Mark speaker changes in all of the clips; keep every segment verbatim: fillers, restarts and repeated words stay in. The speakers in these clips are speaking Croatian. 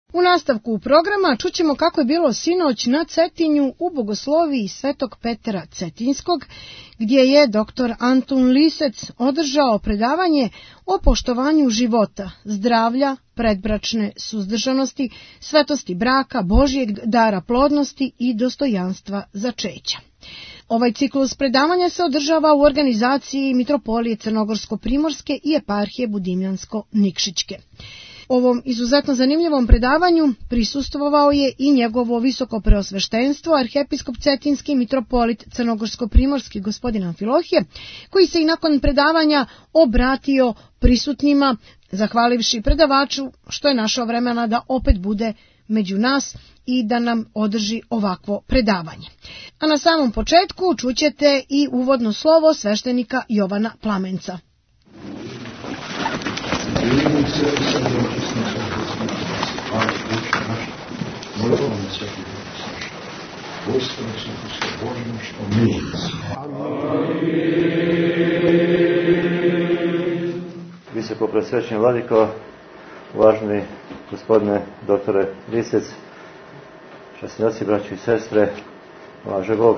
Speaker 1: U nastavku programa čućemo kako je bilo sinoć na Cetinju u bogosloviji Svetog Petra Cetinskog, gdje je doktor Antun Lisec održao predavanje o poštovanju života, zdravlja, predbračne suzdržanosti, svetosti braka, Božjeg dara plodnosti i dostojanstva začeća. Ovaj ciklus predavanja se održava u organizaciji Mitropolije Crnogorsko-Primorske i Eparhije Budimljansko-Nikšićke. Ovom izuzetno zanimljivom predavanju prisustvovao je i njegovo visoko preosveštenstvo, arhijepiskop Cetinski mitropolit Crnogorsko-Primorski gospodin Amfilohije, koji se i nakon predavanja obratio prisutnima, zahvalivši predavaču što je našao vremena da opet bude među nas i da nam održi ovakvo predavanje. A na samom početku čućete i uvodno slovo sveštenika Jovana Plamenca.
Speaker 2: Visoko presvećeni vladiko, uvaženi gospodine doktore Lisec, časni oci, braći i sestre, laže Bog.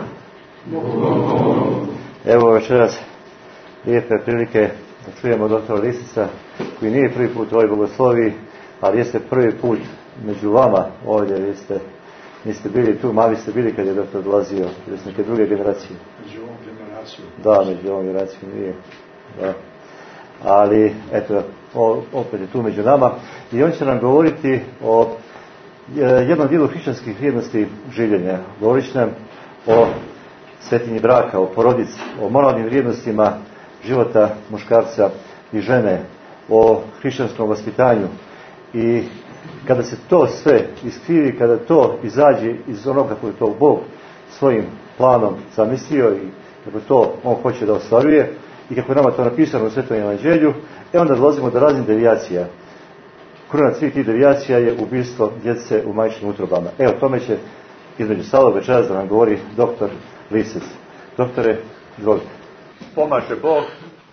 Speaker 2: Evo večeras lijepe prilike da čujemo doktora Liseca, koji nije prvi put u ovoj bogosloviji, ali jeste prvi put među vama ovdje. Vi ste, niste bili tu, mali ste bili kad je doktor dolazio, ili ste neke druge generacije.
Speaker 3: Među ovom generacijom.
Speaker 2: Da, među ovom generacijom nije. Da. Ali, eto, opet je tu među nama. I on će nam govoriti o jednom dijelu hrišćanskih vrijednosti življenja. Govorit će nam o svetinji braka, o porodici, o moralnim vrijednostima života muškarca i žene, o hrišćanskom vaspitanju. I kada se to sve iskrivi, kada to izađe iz onoga kako je to Bog svojim planom zamislio i kako to on hoće da ostvaruje i kako je nama to napisano u Svetom evanđelju, e onda dolazimo do raznih devijacija. Kruna svih tih devijacija je ubijstvo djece u majčinim utrobama. Evo, tome će između salog večeras da nam govori doktor Lisec. Doktore, izvolite.
Speaker 3: Pomaže Bog,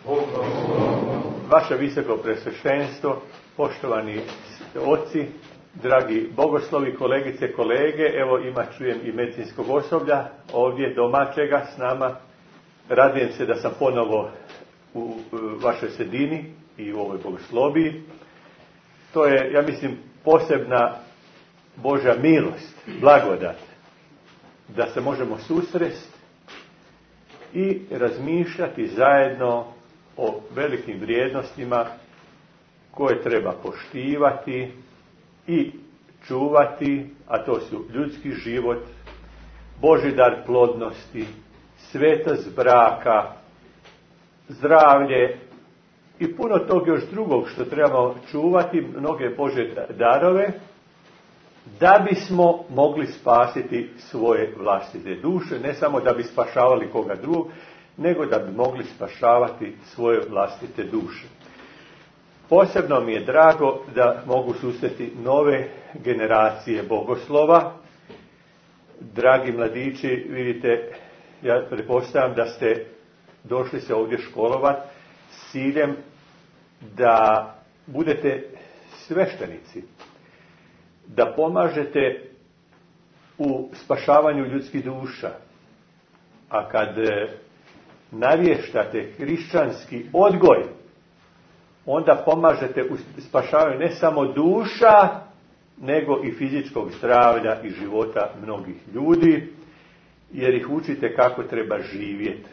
Speaker 3: vaše visoko presveštenstvo, poštovani oci, dragi bogoslovi, kolegice, kolege, evo ima, čujem i medicinskog osoblja ovdje domaćega s nama. Radujem se da sam ponovo u vašoj sredini i u ovoj bogosloviji. To je, ja mislim, posebna Božja milost, blagodat, da se možemo susresti i razmišljati zajedno o velikim vrijednostima koje treba poštivati i čuvati, a to su ljudski život, Božji dar plodnosti, svetost braka, zdravlje i puno tog još drugog što trebamo čuvati, mnoge Božje darove, da bismo mogli spasiti svoje vlastite duše, ne samo da bi spašavali koga drugog, nego da bi mogli spašavati svoje vlastite duše. Posebno mi je drago da mogu susreti nove generacije bogoslova. Dragi mladići, vidite, ja pretpostavljam da ste došli se ovdje školovati s ciljem da budete sveštenici, da pomažete u spašavanju ljudskih duša. A kad navještate hrišćanski odgoj, onda pomažete u spašavanju ne samo duša, nego i fizičkog zdravlja i života mnogih ljudi, jer ih učite kako treba živjeti.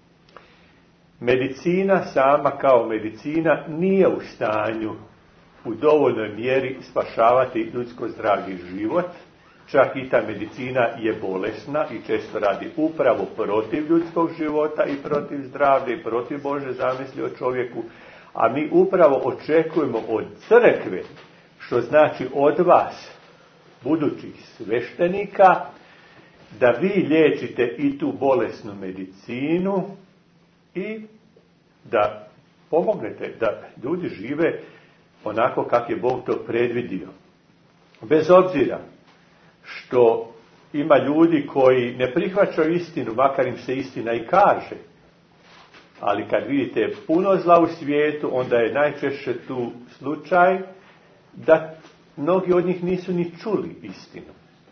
Speaker 3: Medicina sama kao medicina nije u stanju u dovoljnoj mjeri spašavati ljudsko zdravlje i život. Čak i ta medicina je bolesna i često radi upravo protiv ljudskog života i protiv zdravlja i protiv Božje zamisli o čovjeku. A mi upravo očekujemo od crkve, što znači od vas, budućih sveštenika, da vi liječite i tu bolesnu medicinu i da pomognete da ljudi žive onako kako je Bog to predvidio. Bez obzira što ima ljudi koji ne prihvaćaju istinu, makar im se istina i kaže, ali kad vidite puno zla u svijetu, onda je najčešće tu slučaj da mnogi od njih nisu ni čuli istinu.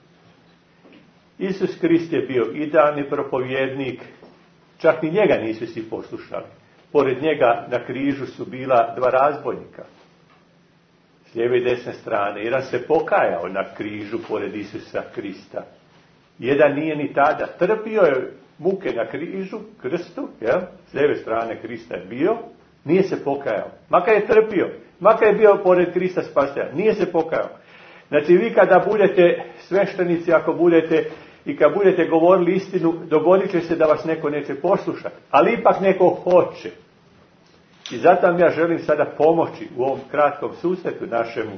Speaker 3: Isus Krist je bio idealni propovjednik, čak ni njega nisu svi poslušali. Pored njega na križu su bila dva razbojnika, s lijeve i desne strane. Jedan se pokajao na križu pored Isusa Krista. Jedan nije ni tada. Trpio je muke na križu, krstu, jel? S lijeve strane Krista je bio, nije se pokajao. Makar je trpio, makar je bio pored Krista spasitelja, nije se pokajao. Znači vi kada budete sveštenici, ako budete i kad budete govorili istinu, dogodit će se da vas neko neće poslušati, ali ipak neko hoće. I zato vam ja želim sada pomoći u ovom kratkom susretu našemu,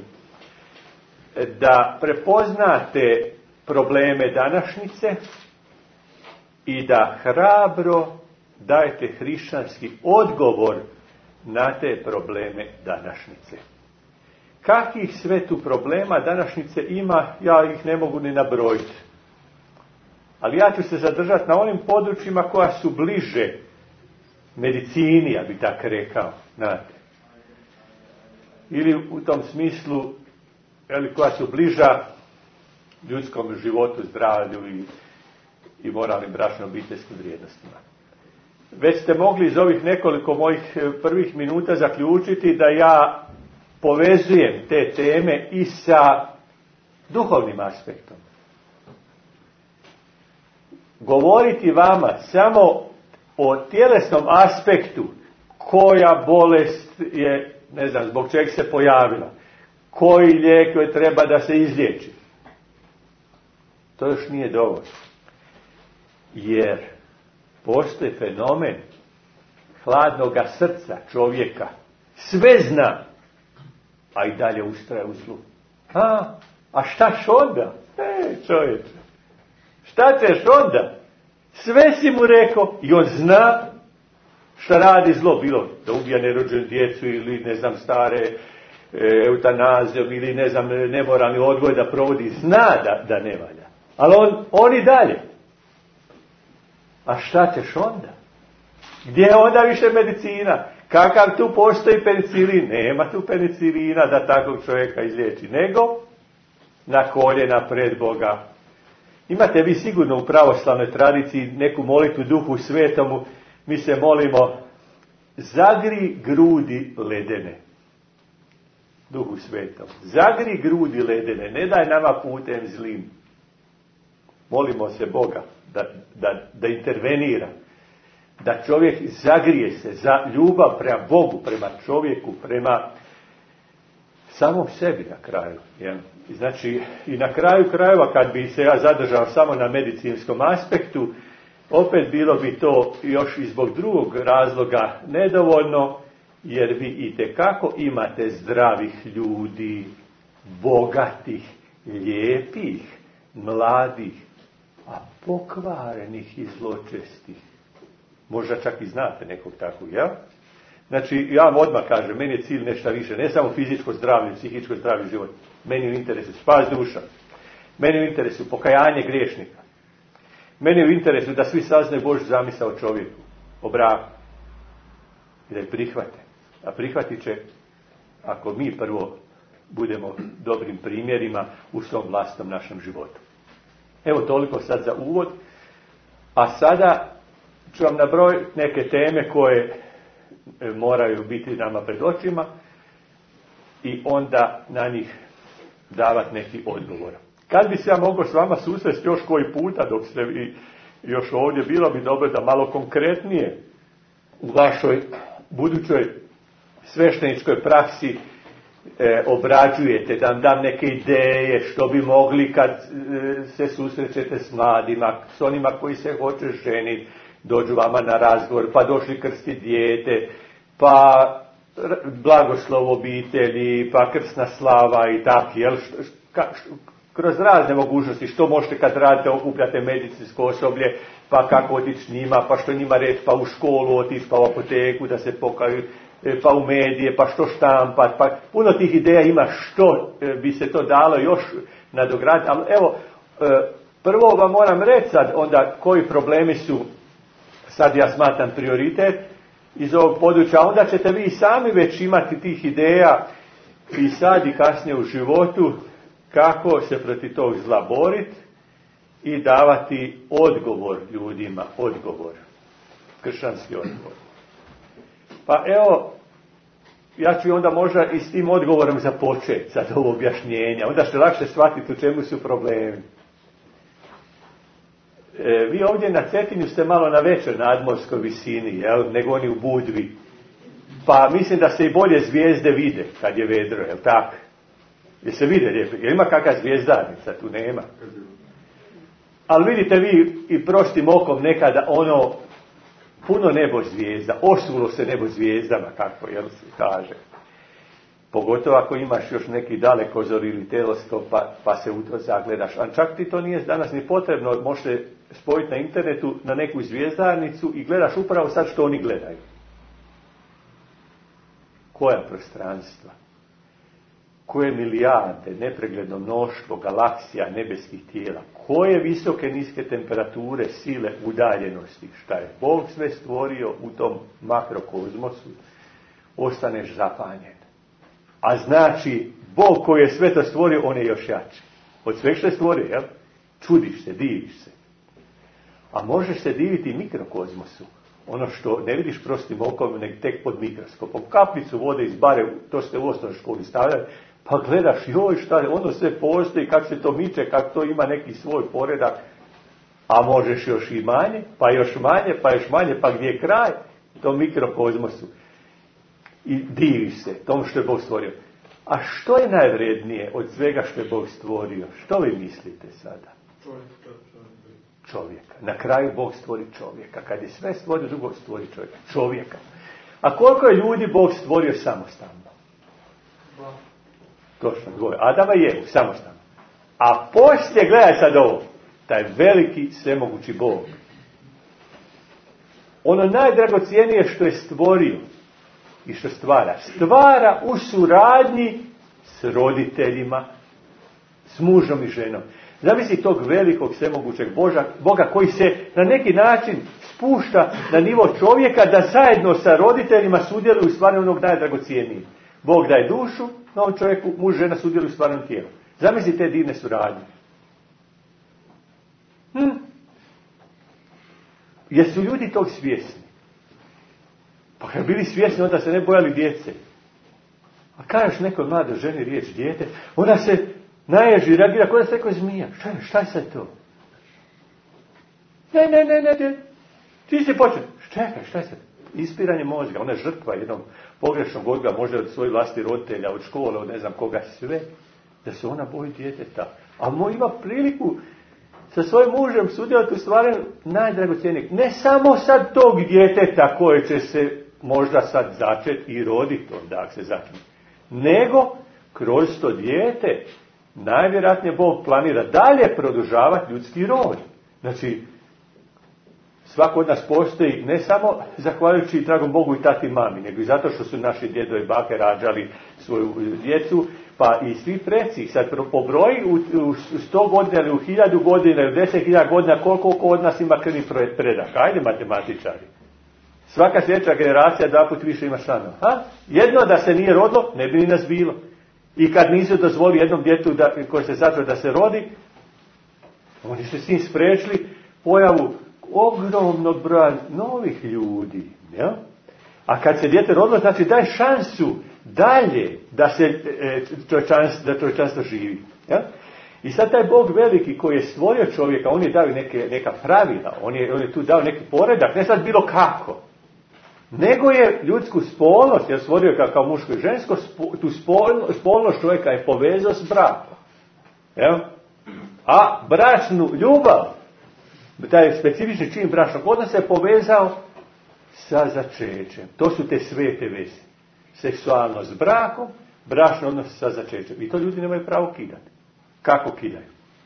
Speaker 3: da prepoznate probleme današnjice i da hrabro dajete hrišćanski odgovor na te probleme današnjice. Kakvih sve tu problema današnjice ima, ja ih ne mogu ni nabrojiti. Ali ja ću se zadržati na onim područjima koja su bliže medicini, ja bi tako rekao, znate. Ili u tom smislu, ili koja su bliža ljudskom životu, zdravlju i, i moralnim bračno-obiteljskim vrijednostima. Već ste mogli iz ovih nekoliko mojih prvih minuta zaključiti da ja povezujem te teme i sa duhovnim aspektom. Govoriti vama samo o tjelesnom aspektu, koja bolest je, ne znam, zbog čega se pojavila, koji lijek joj treba da se izliječi, to još nije dovoljno. Jer postoji fenomen hladnoga srca čovjeka. Sve zna, a i dalje ustraje u zlu. A, a štaš onda? E, čovječe, šta ćeš onda? Sve si mu rekao i on zna šta radi zlo. Bilo da ubija nerođenu djecu ili, ne znam, stare e, eutanazijom ili, ne znam, nemoralni odgoj da provodi. Zna da, da ne valja. Ali on, on i dalje. A šta ćeš onda? Gdje je onda više medicina? Kakav tu postoji penicilin? Nema tu penicilina da takvog čovjeka izliječi. Nego na koljena pred Boga. Imate vi sigurno u pravoslavnoj tradiciji neku molitvu Duhu Svetomu. Mi se molimo: zagri grudi ledene. Duhu Svetom. Zagri grudi ledene. Ne daj nama putem zlim. Molimo se Boga da, da, da intervenira. Da čovjek zagrije se za ljubav prema Bogu, prema čovjeku, prema samom sebi na kraju. Ja. Znači, i na kraju krajeva, kad bi se ja zadržao samo na medicinskom aspektu, opet bilo bi to još i zbog drugog razloga nedovoljno, jer vi itekako imate zdravih ljudi, bogatih, lijepih, mladih, a pokvarenih i zločestih. Možda čak i znate nekog takvog, ja? Znači, ja vam odmah kažem, meni je cilj nešto više, ne samo fizičko zdravlje, psihičko zdravlje život. Meni je u interesu spas duša. Meni je u interesu pokajanje griješnika. Meni je u interesu da svi saznaju Božju zamisao o čovjeku, o braku. I da je prihvate. A prihvatit će ako mi prvo budemo dobrim primjerima u svom vlastnom našem životu. Evo toliko sad za uvod. A sada ću vam nabrojiti neke teme koje moraju biti nama pred očima i onda na njih davati neki odgovor. Kad bi se ja mogao s vama susresti još koji puta dok ste vi još ovdje, bilo bi dobro da malo konkretnije u vašoj budućoj svešteničkoj praksi e, obrađujete, da vam dam neke ideje što bi mogli kad e, se susrećete s mladima, s onima koji se hoće ženiti, dođu vama na razgovor, pa došli krsti dijete, pa blagoslov obitelji, pa krsna slava i tako, jel? Što, ka, što, kroz razne mogućnosti, što možete kad radite, okupljate medicinsko osoblje, pa kako otići njima, pa što njima reći, pa u školu otići, pa u apoteku da se pokaju, pa u medije, pa što štampat, pa puno tih ideja ima što bi se to dalo još nadograditi, ali evo, prvo vam moram reći sad onda koji problemi su, sad ja smatram prioritet iz ovog područja, onda ćete vi sami već imati tih ideja i sad i kasnije u životu kako se protiv tog zla boriti i davati odgovor ljudima, odgovor, kršćanski odgovor. Pa evo, ja ću onda možda i s tim odgovorom započeti sad ovo objašnjenja, onda ćete lakše shvatiti u čemu su problemi. E, vi ovdje na Cetinju ste malo na većoj nadmorskoj visini, jel, nego oni u Budvi. Pa mislim da se i bolje zvijezde vide kad je vedro, jel tako? Jer se vide lijepo, jer ima kakva zvijezdarnica, tu nema. Ali vidite vi i prostim okom nekada ono, puno nebo zvijezda, osulo se nebo zvijezdama, kako jel se kaže. Pogotovo ako imaš još neki dalekozor ili teleskop, pa, pa se u to zagledaš. A čak ti to nije danas ni potrebno, možete spojiti na internetu na neku zvijezdarnicu i gledaš upravo sad što oni gledaju. Koja prostranstva, koje milijarde, nepregledno mnoštvo galaksija, nebeskih tijela, koje visoke, niske temperature, sile, udaljenosti, šta je Bog sve stvorio u tom makrokozmosu, ostaneš zapanjen. A znači, Bog koji je sve to stvorio, on je još jači. Od sveg što je stvorio, jel? Čudiš se, diviš se. A možeš se diviti mikrokozmosu. Ono što ne vidiš prostim okom, nego tek pod mikroskopom. Kaplicu vode iz bare, to ste u osnovnoj školi stavljali, pa gledaš, joj, šta je, ono sve postoji, kako se to miče, kako to ima neki svoj poredak. A možeš još i manje, pa još manje, pa još manje, pa gdje je kraj? To mikrokozmosu. I diviš se tom što je Bog stvorio. A što je najvrednije od svega što je Bog stvorio? Što vi mislite sada? Čovjeka. Na kraju Bog stvori čovjeka. Kad je sve stvorio, drugo stvori čovjeka. Čovjeka. A koliko je ljudi Bog stvorio samostalno? Točno, dvoje. Adama i Evu, samostalno. A poslije, gledaj sad ovo, taj veliki svemogući Bog. Ono najdragocijenije što je stvorio i što stvara. Stvara u suradnji s roditeljima, s mužom i ženom. Zamisli tog velikog svemogućeg Boža, Boga koji se na neki način spušta na nivo čovjeka da zajedno sa roditeljima sudjeluju u stvaranju onog najdragocijenijeg. Bog daje dušu, novom čovjeku, muž, žena sudjeluju u stvaranju tijela. Zamisli te divne suradnje. Hm? Jesu ljudi tog svjesni? Pa kad bili svjesni, onda se ne bojali djece. A kažeš nekoj mladoj ženi riječ dijete, ona se naježi, reagira, koja se neko zmija. Šta je, šta je sad to? Ne, ne, ne, ne, ne. Ti si počeo. Čekaj, šta je sad? Ispiranje mozga. Ona je žrtva jednog pogrešnog odgoja, možda od svojih vlastnih roditelja, od škole, od ne znam koga sve, da se ona boji djeteta. A moj ima priliku sa svojim mužem sudjelovati u stvaranju najdragocjenijeg. Ne samo sad tog djeteta koje će se možda sad začeti i roditi onda ako se začne, nego kroz to dijete najvjerojatnije Bog planira dalje produžavati ljudski rod. Znači, svako od nas postoji ne samo zahvaljujući dragom Bogu i tati mami, nego i zato što su naši djedovi i bake rađali svoju djecu, pa i svi preci. Sad pobroji u, u sto godina ili u hiljadu godina ili u deset hiljada godina koliko od nas ima krvni predak. Ajde matematičari. Svaka sljedeća generacija dva put više ima članova. Ha? Jedno da se nije rodilo, ne bi ni nas bilo. I kad nisu dozvolili jednom djetu da, koje se začeo da se rodi, oni su s tim spriječili pojavu ogromnog broja novih ljudi. Ja? A kad se dijete rodilo, znači daj šansu dalje da se e, čovječanstvo, da čovječanstvo živi. Ja? I sad taj Bog veliki koji je stvorio čovjeka, on je dao neke, neka pravila, on je, on je tu dao neki poredak, ne sad bilo kako. Nego je ljudsku spolnost, jer stvorio ga kao muško i žensko, tu spolnost, spolnost čovjeka je povezao s brakom. Ja? A bračnu ljubav, taj specifični čin bračnog odnosa je povezao sa začećem. To su te svete veze. Seksualnost s brakom, bračni odnos sa začećem. I to ljudi nemaju pravo kidati. Kako kidaju?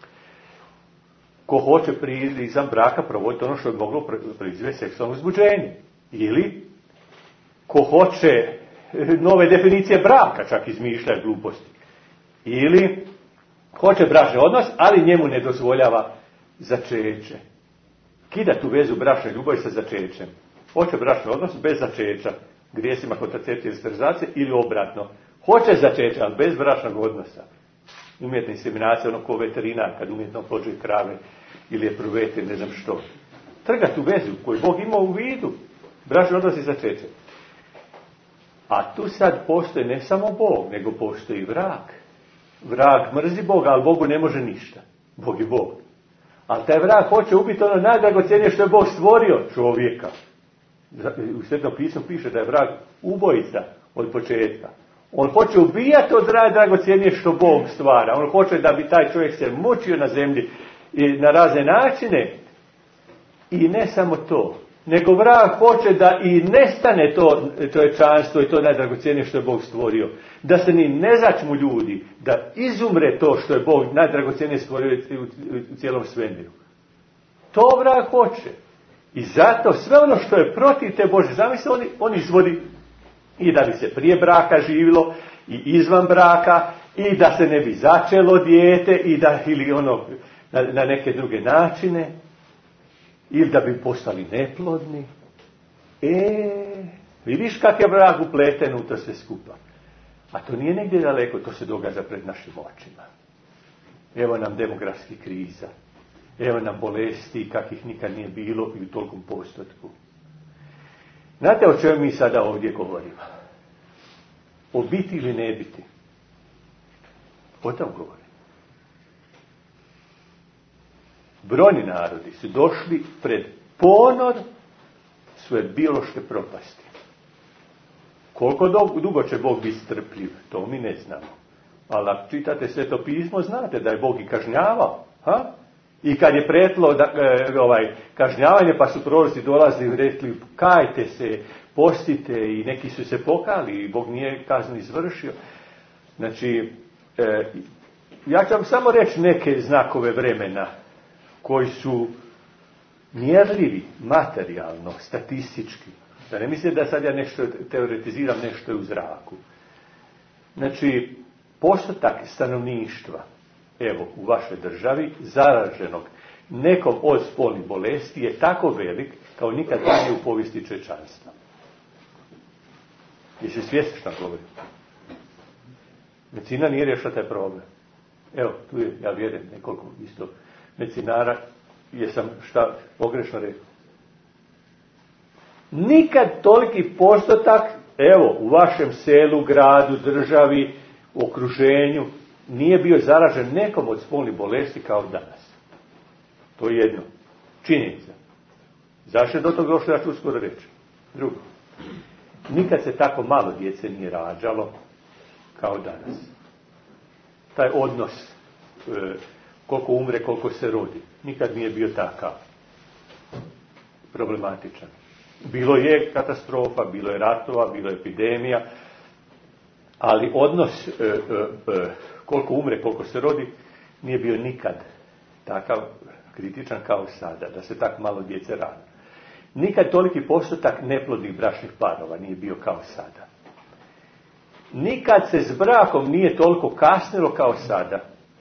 Speaker 3: Ko hoće izvan braka provoditi ono što je moglo proizvesti seksualno uzbuđenje. Ili ko hoće nove definicije braka, čak izmišlja gluposti. Ili hoće bračni odnos, ali njemu ne dozvoljava začeće. Kida tu vezu bračne ljubavi sa začećem. Hoće bračni odnos bez začeća, grijesima kontracepcije i sterilizacije, ili obratno. Hoće začeće, ali bez bračnog odnosa. Umjetna inseminacija, ono ko veterinar, kad umjetno oplođuje krave ili je pruvete, ne znam što. Trga tu vezu koju Bog ima u vidu. Bračni odnos i začeće. A tu sad postoji ne samo Bog, nego postoji vrag. Vrag mrzi Boga, ali Bogu ne može ništa. Bog je Bog. Ali taj vrag hoće ubiti ono najdragocjenije što je Bog stvorio, čovjeka. U Svetom pismu piše da je vrag ubojica od početka. On hoće ubijati od najdragocjenije što Bog stvara. On hoće da bi taj čovjek se mučio na zemlji i na razne načine. I ne samo to, nego vrag hoće da i nestane to čovječanstvo i to najdragocjenije što je Bog stvorio. Da se ni ne začmu ljudi, da izumre to što je Bog najdragocjenije stvorio u cijelom svemiru. To vrag hoće. I zato sve ono što je protiv te Bože zamisli, on, on izvodi i da bi se prije braka živilo i izvan braka i da se ne bi začelo dijete i da ili ono na, na neke druge načine ili da bi postali neplodni. E, vidiš kak je vrag upleten u to sve skupa. A to nije negdje daleko, to se događa pred našim očima. Evo nam demografski kriza. Evo nam bolesti kakvih nikad nije bilo i u tolikom postotku. Znate o čemu mi sada ovdje govorimo? O biti ili ne biti? O tom govorimo. Brojni narodi su došli pred ponor svoje biološke propasti. Koliko dugo će Bog biti strpljiv, to mi ne znamo. Ali ako čitate Sveto pismo, znate da je Bog i kažnjavao. Ha? I kad je pretlo da, e, ovaj, kažnjavanje, pa su proroci dolazili i rekli, kajte se, postite, i neki su se pokali i Bog nije kaznu izvršio. Znači, e, ja ću vam samo reći neke znakove vremena koji su mjerljivi, materijalno, statistički. Da ne mislite da sad ja nešto teoretiziram, nešto je u zraku. Znači, postotak stanovništva, evo, u vašoj državi, zaraženog nekom od spolnih bolesti je tako velik kao nikad ranije u povijesti čovječanstva. Jesi svjesni što govorim? Medicina nije riješila taj problem. Evo, tu je, ja vjerujem, nekoliko isto medicinara, jesam šta pogrešno rekao. Nikad toliki postotak, evo, u vašem selu, gradu, državi, okruženju, nije bio zaražen nekom od spolnih bolesti kao danas. To je jedno. Činjenica. Zašto je do toga došlo, ja ću uskoro reći. Drugo. Nikad se tako malo djece nije rađalo kao danas. Taj odnos, e, koliko umre, koliko se rodi, nikad nije bio takav. Problematičan. Bilo je katastrofa, bilo je ratova, bilo je epidemija, ali odnos e, e, e, koliko umre, koliko se rodi, nije bio nikad takav kritičan kao sada, da se tako malo djece radi. Nikad toliki postotak neplodnih bračnih parova nije bio kao sada. Nikad se s brakom nije toliko kasnilo kao sada.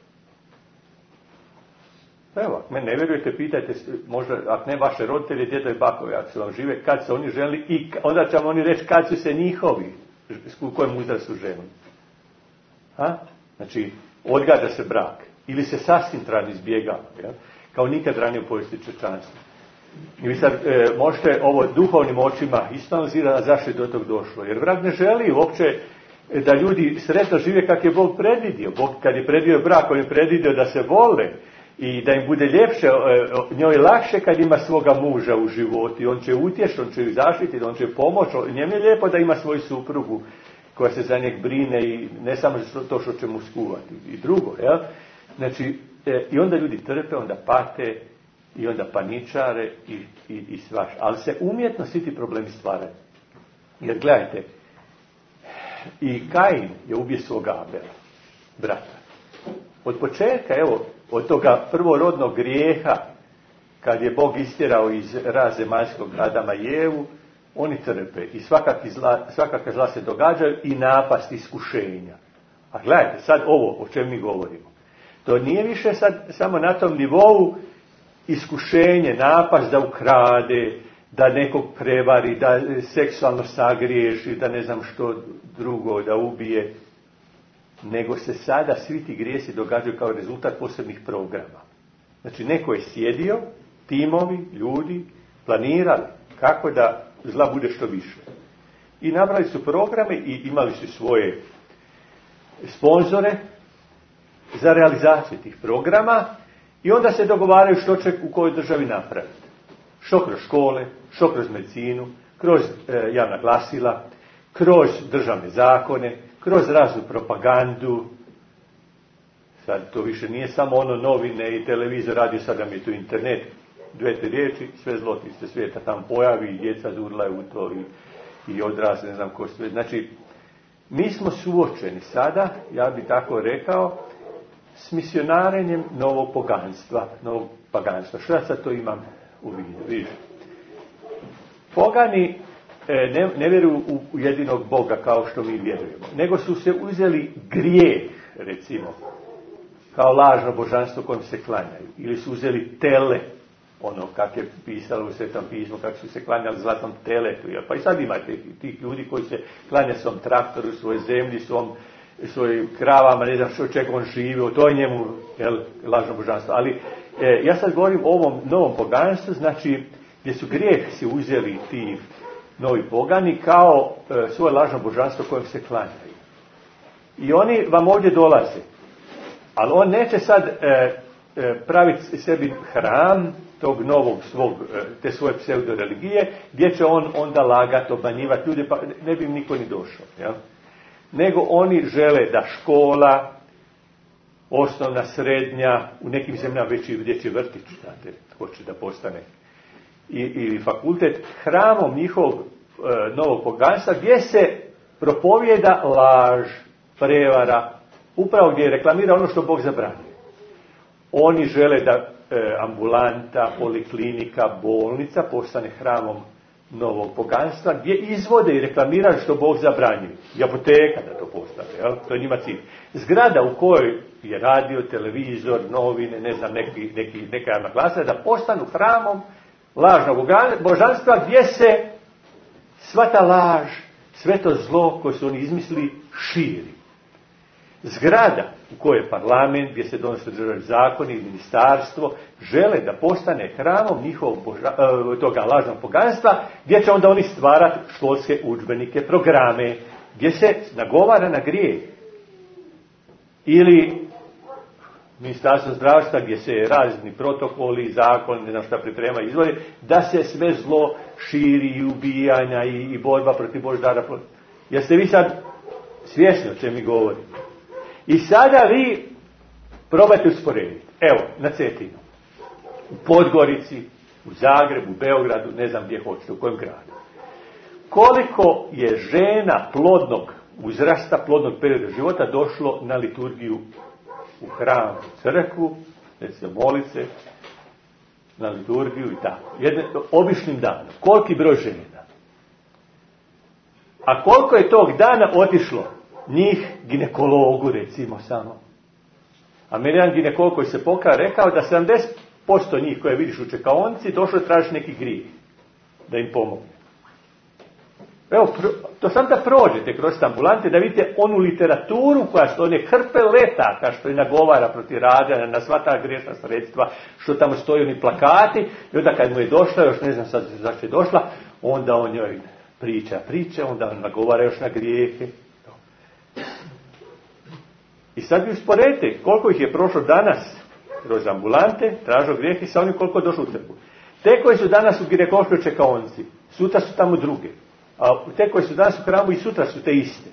Speaker 3: Evo, ako me ne vjerujete, pitajte, možda, ako ne vaše roditelje, djedovi, bakove, ako su vam žive, kad su oni želi, i onda će vam oni reći kad su se njihovi, u kojem uzrastu ženi. A? Znači, odgađa se brak. Ili se sasvim trajno izbjegava. Ja? Kao nikad ranije u povijesti čovječanstva. I vi sad e, možete ovo duhovnim očima isto analizirati zašto je do tog došlo. Jer vrag ne želi uopće da ljudi sretno žive kako je Bog predvidio. Bog kad je predvidio brak, on je predvidio da se vole i da im bude ljepše, njoj lakše kad ima svoga muža u životu. I on će utješiti, on će ju zaštiti, on će pomoći. Njemu je lijepo da ima svoju suprugu koja se za njeg brine i ne samo to što će mu skuvati. I drugo, jel? Znači, e, i onda ljudi trpe, onda pate, i onda paničare i, i, i svaš. Ali se umjetno svi ti problemi stvaraju. Jer gledajte, i Kain je ubio svoga Abela, brata. Od početka, evo, od toga prvorodnog grijeha, kad je Bog istjerao iz raja zemaljskog Adama i Evu, oni trpe i svakakve zla, svakakve zla se događaju i napast iskušenja. A gledajte, sad ovo o čem mi govorimo. To nije više sad samo na tom nivou iskušenje, napast da ukrade, da nekog prevari, da seksualno sagriješi, da ne znam što drugo, da ubije. nego se sada svi ti grijesi događaju kao rezultat posebnih programa. Znači, neko je sjedio, timovi, ljudi, planirali kako da zla bude što više. I nabrali su programe i imali su svoje sponzore za realizaciju tih programa i onda se dogovaraju što će u kojoj državi napraviti. Što kroz škole, što kroz medicinu, kroz e, javna glasila, kroz državne zakone, kroz raznu propagandu. Sad to više nije samo ono novine i televizor, radio, sad nam je tu internet. Dve te riječi, sve zloti se svijeta tam pojavi i djeca zurlaju u to i, i odrasli, ne znam ko sve. Znači, mi smo suočeni sada, ja bih tako rekao, s misionarenjem novog poganstva, novog paganstva. Što ja sad to imam u vidu? Vidiš? Pogani e, ne, ne vjeruju u jedinog Boga kao što mi vjerujemo, nego su se uzeli grijeh, recimo, kao lažno božanstvo kojem se klanjaju. Ili su uzeli tele, ono kak je pisalo u Svetom pismu, kako su se klanjali zlatnom teletu. Pa i sad imate tih ljudi koji se klanja svom traktoru, svojoj zemlji, svom, svojim kravama, ne znam što čega on živi, to je njemu jel, lažno božanstvo. Ali e, ja sad govorim o ovom novom poganstvu, znači gdje su grijeh si uzeli ti novi pogani kao e, svoje lažno božanstvo kojem se klanjaju. I oni vam ovdje dolaze. Ali on neće sad e, e, praviti sebi hram tog novog svog, te svoje pseudoreligije, gdje će on onda lagati, obmanjivati ljude, pa ne bi im niko ni došao. Ja? Nego oni žele da škola, osnovna, srednja, u nekim zemljama već i dječji vrtić, znate, hoće da postane, i, ili fakultet, hramom njihovog e, novog poganstva, gdje se propovijeda laž, prevara, upravo gdje reklamira ono što Bog zabranjuje. Oni žele da e, ambulanta, poliklinika, bolnica postane hramom novog poganstva, gdje izvode i reklamiraju što Bog zabranjuje. I apoteka da to postane, jel? To je njima cilj. Zgrada u kojoj je radio, televizor, novine, ne znam, neki, neki, neka javna glasa, da postanu hramom lažnog božanstva, gdje se sva ta laž, sve to zlo koje su oni izmislili, širi. Zgrada u kojoj je parlament, gdje se donose državni zakoni i ministarstvo, žele da postane hramom njihovog boža, toga lažnog poganstva, gdje će onda oni stvarati školske udžbenike, programe, gdje se nagovara na grijeh. Ili ministarstvo zdravstva, gdje se razni protokoli, zakon, ne znam šta priprema i izvode, da se sve zlo širi i ubijanja i, i borba protiv Boždara. Jeste vi sad svjesni o čem mi govorimo? I sada vi probajte usporediti. Evo, na Cetinu, u Podgorici, u Zagrebu, u Beogradu, ne znam gdje hoćete, u kojem gradu. Koliko je žena plodnog uzrasta, plodnog perioda života došlo na liturgiju u hram, u crkvu, recimo molice, na liturgiju i tako. Jedne, običnim danom. Koliki broj žena? A koliko je tog dana otišlo njih ginekologu, recimo samo. A meni jedan ginekolog koji se pokaja rekao da sedamdeset posto njih koje vidiš u čekaonici došlo da tražiš neki grijeh da im pomogne. Evo, to sam da prođete kroz ambulante da vidite onu literaturu koja što one hrpe letaka što je nagovara protiv rađanja na sva ta griješna sredstva, što tamo stoji oni plakati, i onda kad mu je došla, još ne znam sad zašto je došla, onda on joj priča, priča, onda on nagovara još na grijehe. I sad vi usporedite koliko ih je prošlo danas kroz ambulante, tražio grijehe, sa onim koliko je došlo u crkvu. Te koji su danas u ginekološkoj čekaonici, sutra su tamo druge. A te koji su danas u hramu i sutra su te iste.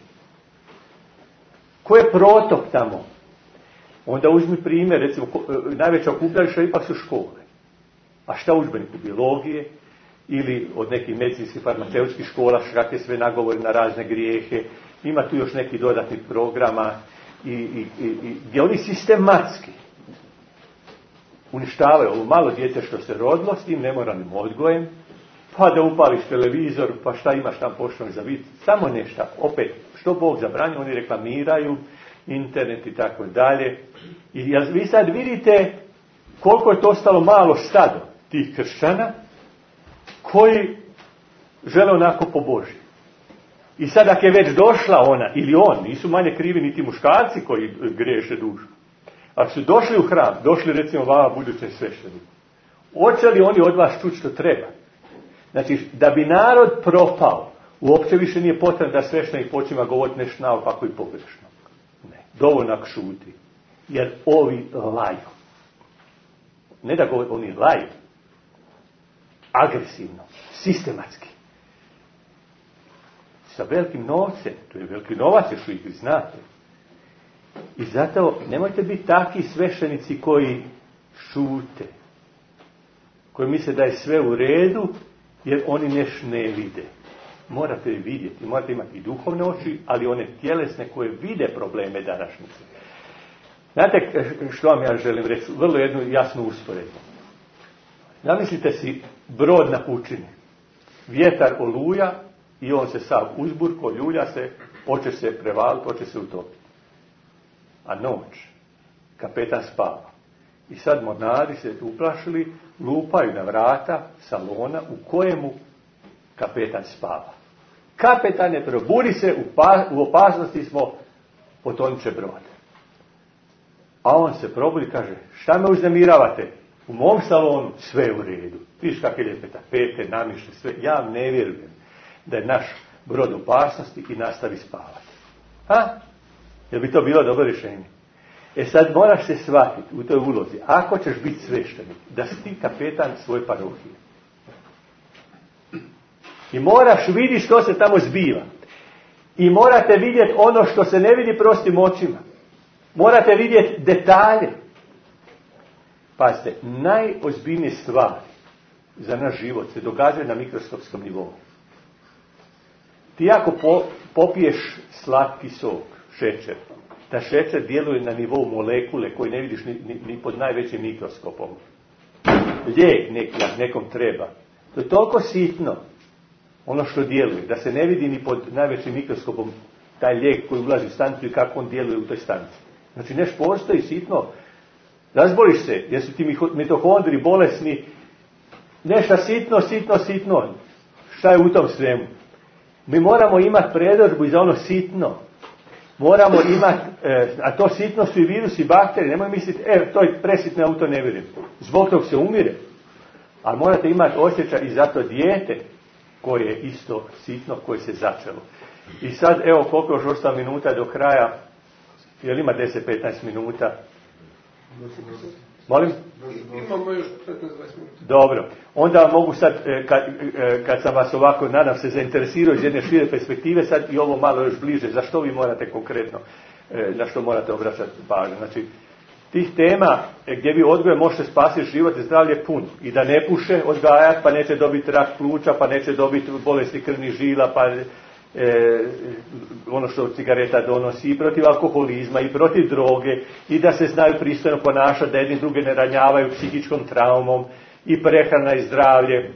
Speaker 3: Ko je protok tamo? Onda uzmi primjer, recimo, najveća okupljališta ipak su škole. A šta udžbeniku biologije ili od nekih medicinskih farmaceutskih škola, kakve sve nagovori na razne grijehe, ima tu još neki dodatnih programa i, i, i, i gdje oni sistematski uništavaju ovo malo djece što se rodilo s tim nemoranim odgojem, pa da upališ televizor, pa šta imaš tam pošteno za vid, samo nešto, opet, što Bog zabrani, oni reklamiraju, internet i tako dalje. I vi sad vidite koliko je to ostalo malo stado tih kršćana koji žele onako po Božji. I sad ako je već došla ona ili on, nisu manje krivi niti muškarci koji griješe dušu. Ako su došli u hram, došli recimo vama budućem svešteniku, hoće li oni od vas čuti što treba? Znači, da bi narod propao, uopće više nije potrebno da sveštenik počima govoriti nešto naopako i pogrešno. Ne, dovoljno ako šuti. Jer ovi laju. Ne da govori, oni laju. Agresivno, sistematski. Sa velikim novcem, to je veliki novac još u igri, znate. I zato nemojte biti takvi sveštenici koji šute. Koji misle da je sve u redu, jer oni neš ne vide. Morate vidjeti, morate imati i duhovne oči, ali one tjelesne koje vide probleme današnjice. Znate što vam ja želim reći? Vrlo jednu jasnu usporedbu. Zamislite si brod na pučini. Vjetar oluja i on se sav uzburko, ljulja se, hoće se prevaliti, hoće se utopiti. A noć, kapetan spava. I sad mornari se uplašili, lupaju na vrata salona u kojemu kapetan spava. Kapetane, probudi se, u opasnosti smo, potonit će brod. A on se probudi i kaže, šta me uznemiravate? U mom salonu sve u redu. Viš kakve lijepe tapete, namišlje, sve. Ja ne vjerujem da je naš brod u opasnosti i nastavi spavati. Ha? Jel bi to bilo dobro rješenje? E sad moraš se shvatiti u toj ulozi, ako ćeš biti sveštenik, da si ti kapetan svoje parohije. I moraš vidjeti što se tamo zbiva. I morate vidjeti ono što se ne vidi prostim očima. Morate vidjeti detalje. Pazite, najozbiljnije stvari za naš život se događaju na mikroskopskom nivou. Ti ako po, popiješ slatki sok, šećer, ta šećer djeluje na nivou molekule koji ne vidiš ni, ni, ni pod najvećim mikroskopom. Lijek neki, nekom treba. To je toliko sitno, ono što djeluje, da se ne vidi ni pod najvećim mikroskopom taj lijek koji ulazi u stanicu i kako on djeluje u toj stanici. Znači nešto postoji sitno, razboliš se, jer su ti mitohondri bolesni, nešto sitno, sitno, sitno. Šta je u tom svemu? Mi moramo imati predodžbu i za ono sitno. Moramo imati, e, a to sitno su i virusi i bakterije. Nemoj misliti, e, to je presitno, ja u to ne vjerujem. Zbog tog se umire. Ali morate imati osjećaj i zato dijete koje je isto sitno, koje se začelo. I sad, evo, koliko još ostalo minuta do kraja, jel ima deset do petnaest minuta? Molim?
Speaker 4: Imamo još petnaest do dvadeset minuta.
Speaker 3: Dobro. Onda mogu sad, kad, kad sam vas ovako, nadam se, zainteresirao iz jedne šire perspektive, sad i ovo malo još bliže. Za što vi morate konkretno, na što morate obraćati pažnju? Znači, tih tema gdje vi odgoje možete spasiti život i zdravlje puno. I da ne puše odgajati, pa neće dobiti rak pluća, pa neće dobiti bolesti krvnih žila, pa E, ono što cigareta donosi, i protiv alkoholizma i protiv droge, i da se znaju pristojno ponašati, da jedni druge ne ranjavaju psihičkom traumom, i prehrana i zdravlje,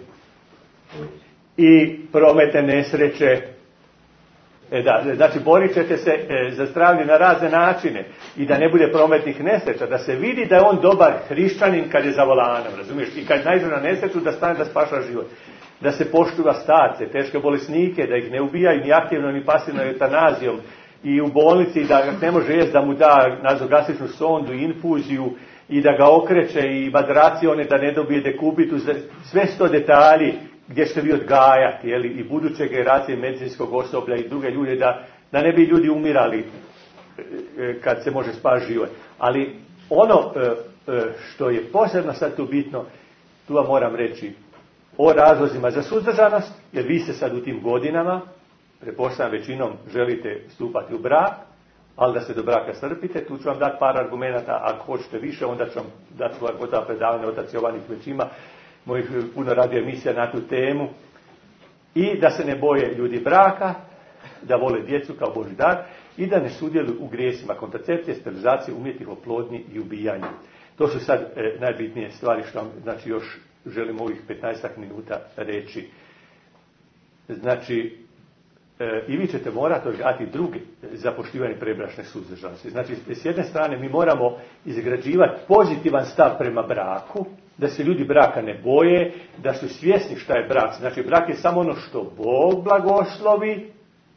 Speaker 3: i prometne nesreće. E, da, znači borit ćete se e, za zdravlje na razne načine i da ne bude prometnih nesreća, da se vidi da je on dobar hrišćanin kad je za volanom, razumiješ, i kad naiđe na nesreću da stane da spaša život. Da se poštuva starce, teške bolesnike, da ih ne ubijaju ni aktivno ni pasivno eutanazijom, i u bolnici da ne može jest da mu da nazogastričnu sondu, infuziju, i da ga okreće, i madracione da ne dobije dekubitu. Sve sto detalji gdje ćete vi odgajati, jeli, i buduće generacije medicinskog osoblja i druge ljude, da, da ne bi ljudi umirali kad se može spasiti život. Ali ono što je posebno sad tu bitno, tu vam moram reći o razlozima za suzdržanost, jer vi ste sad u tim godinama, pretpostavljam većinom želite stupati u brak, ali da se do braka strpite. Tu ću vam dati par argumenata, ako hoćete više, onda ću vam dati svoja gotova predavanja, otac Jovanih već ima mojih puno radio emisija na tu temu. I da se ne boje ljudi braka, da vole djecu kao Božji dar i da ne sudjeluju u grijesima kontracepcije, sterilizacije, umjetnih oplodnji i ubijanja. To su sad e, najbitnije stvari što vam, znači, još želim ovih petnaestak minuta reći. Znači, e, i vi ćete morati odgajati druge za poštivanje prebračne suzdržanosti. Znači, s jedne strane mi moramo izgrađivati pozitivan stav prema braku, da se ljudi braka ne boje, da su svjesni šta je brak. Znači, brak je samo ono što Bog blagoslovi,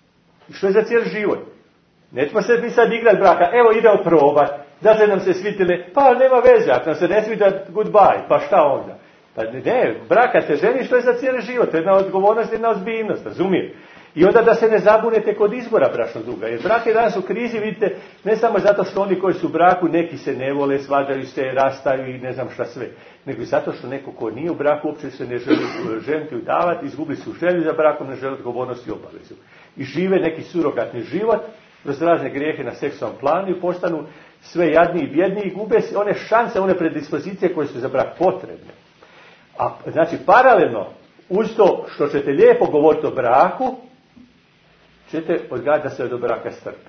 Speaker 3: Što je za cijeli život? Nećemo se mi sad igrati braka, evo idemo probat, da se nam se svitile, pa nema veze, ako nam se ne svita, goodbye, pa šta onda? Pa ne, braka se ženi, što je za cijeli život, jedna odgovornost, jedna ozbiljnost, razumijete? I onda da se ne zabunete kod izbora bračnog druga, jer brak je danas u krizi, vidite, ne samo zato što oni koji su u braku, neki se ne vole, svađaju se, rastaju i ne znam šta sve, nego i zato što neko ko nije u braku, uopće se ne želi ženiti, udavati, izgubili su želju za brakom, ne žele odgovornost i obavezu. I žive neki surogatni život, kroz razne grijehe na seksualnom planu i postanu sve jadniji i bjedniji i gube one šanse, one predispozicije koje su za brak potrebne. A znači paralelno uz to što ćete lijepo govoriti o braku, ćete odgajati da se do braka strpe.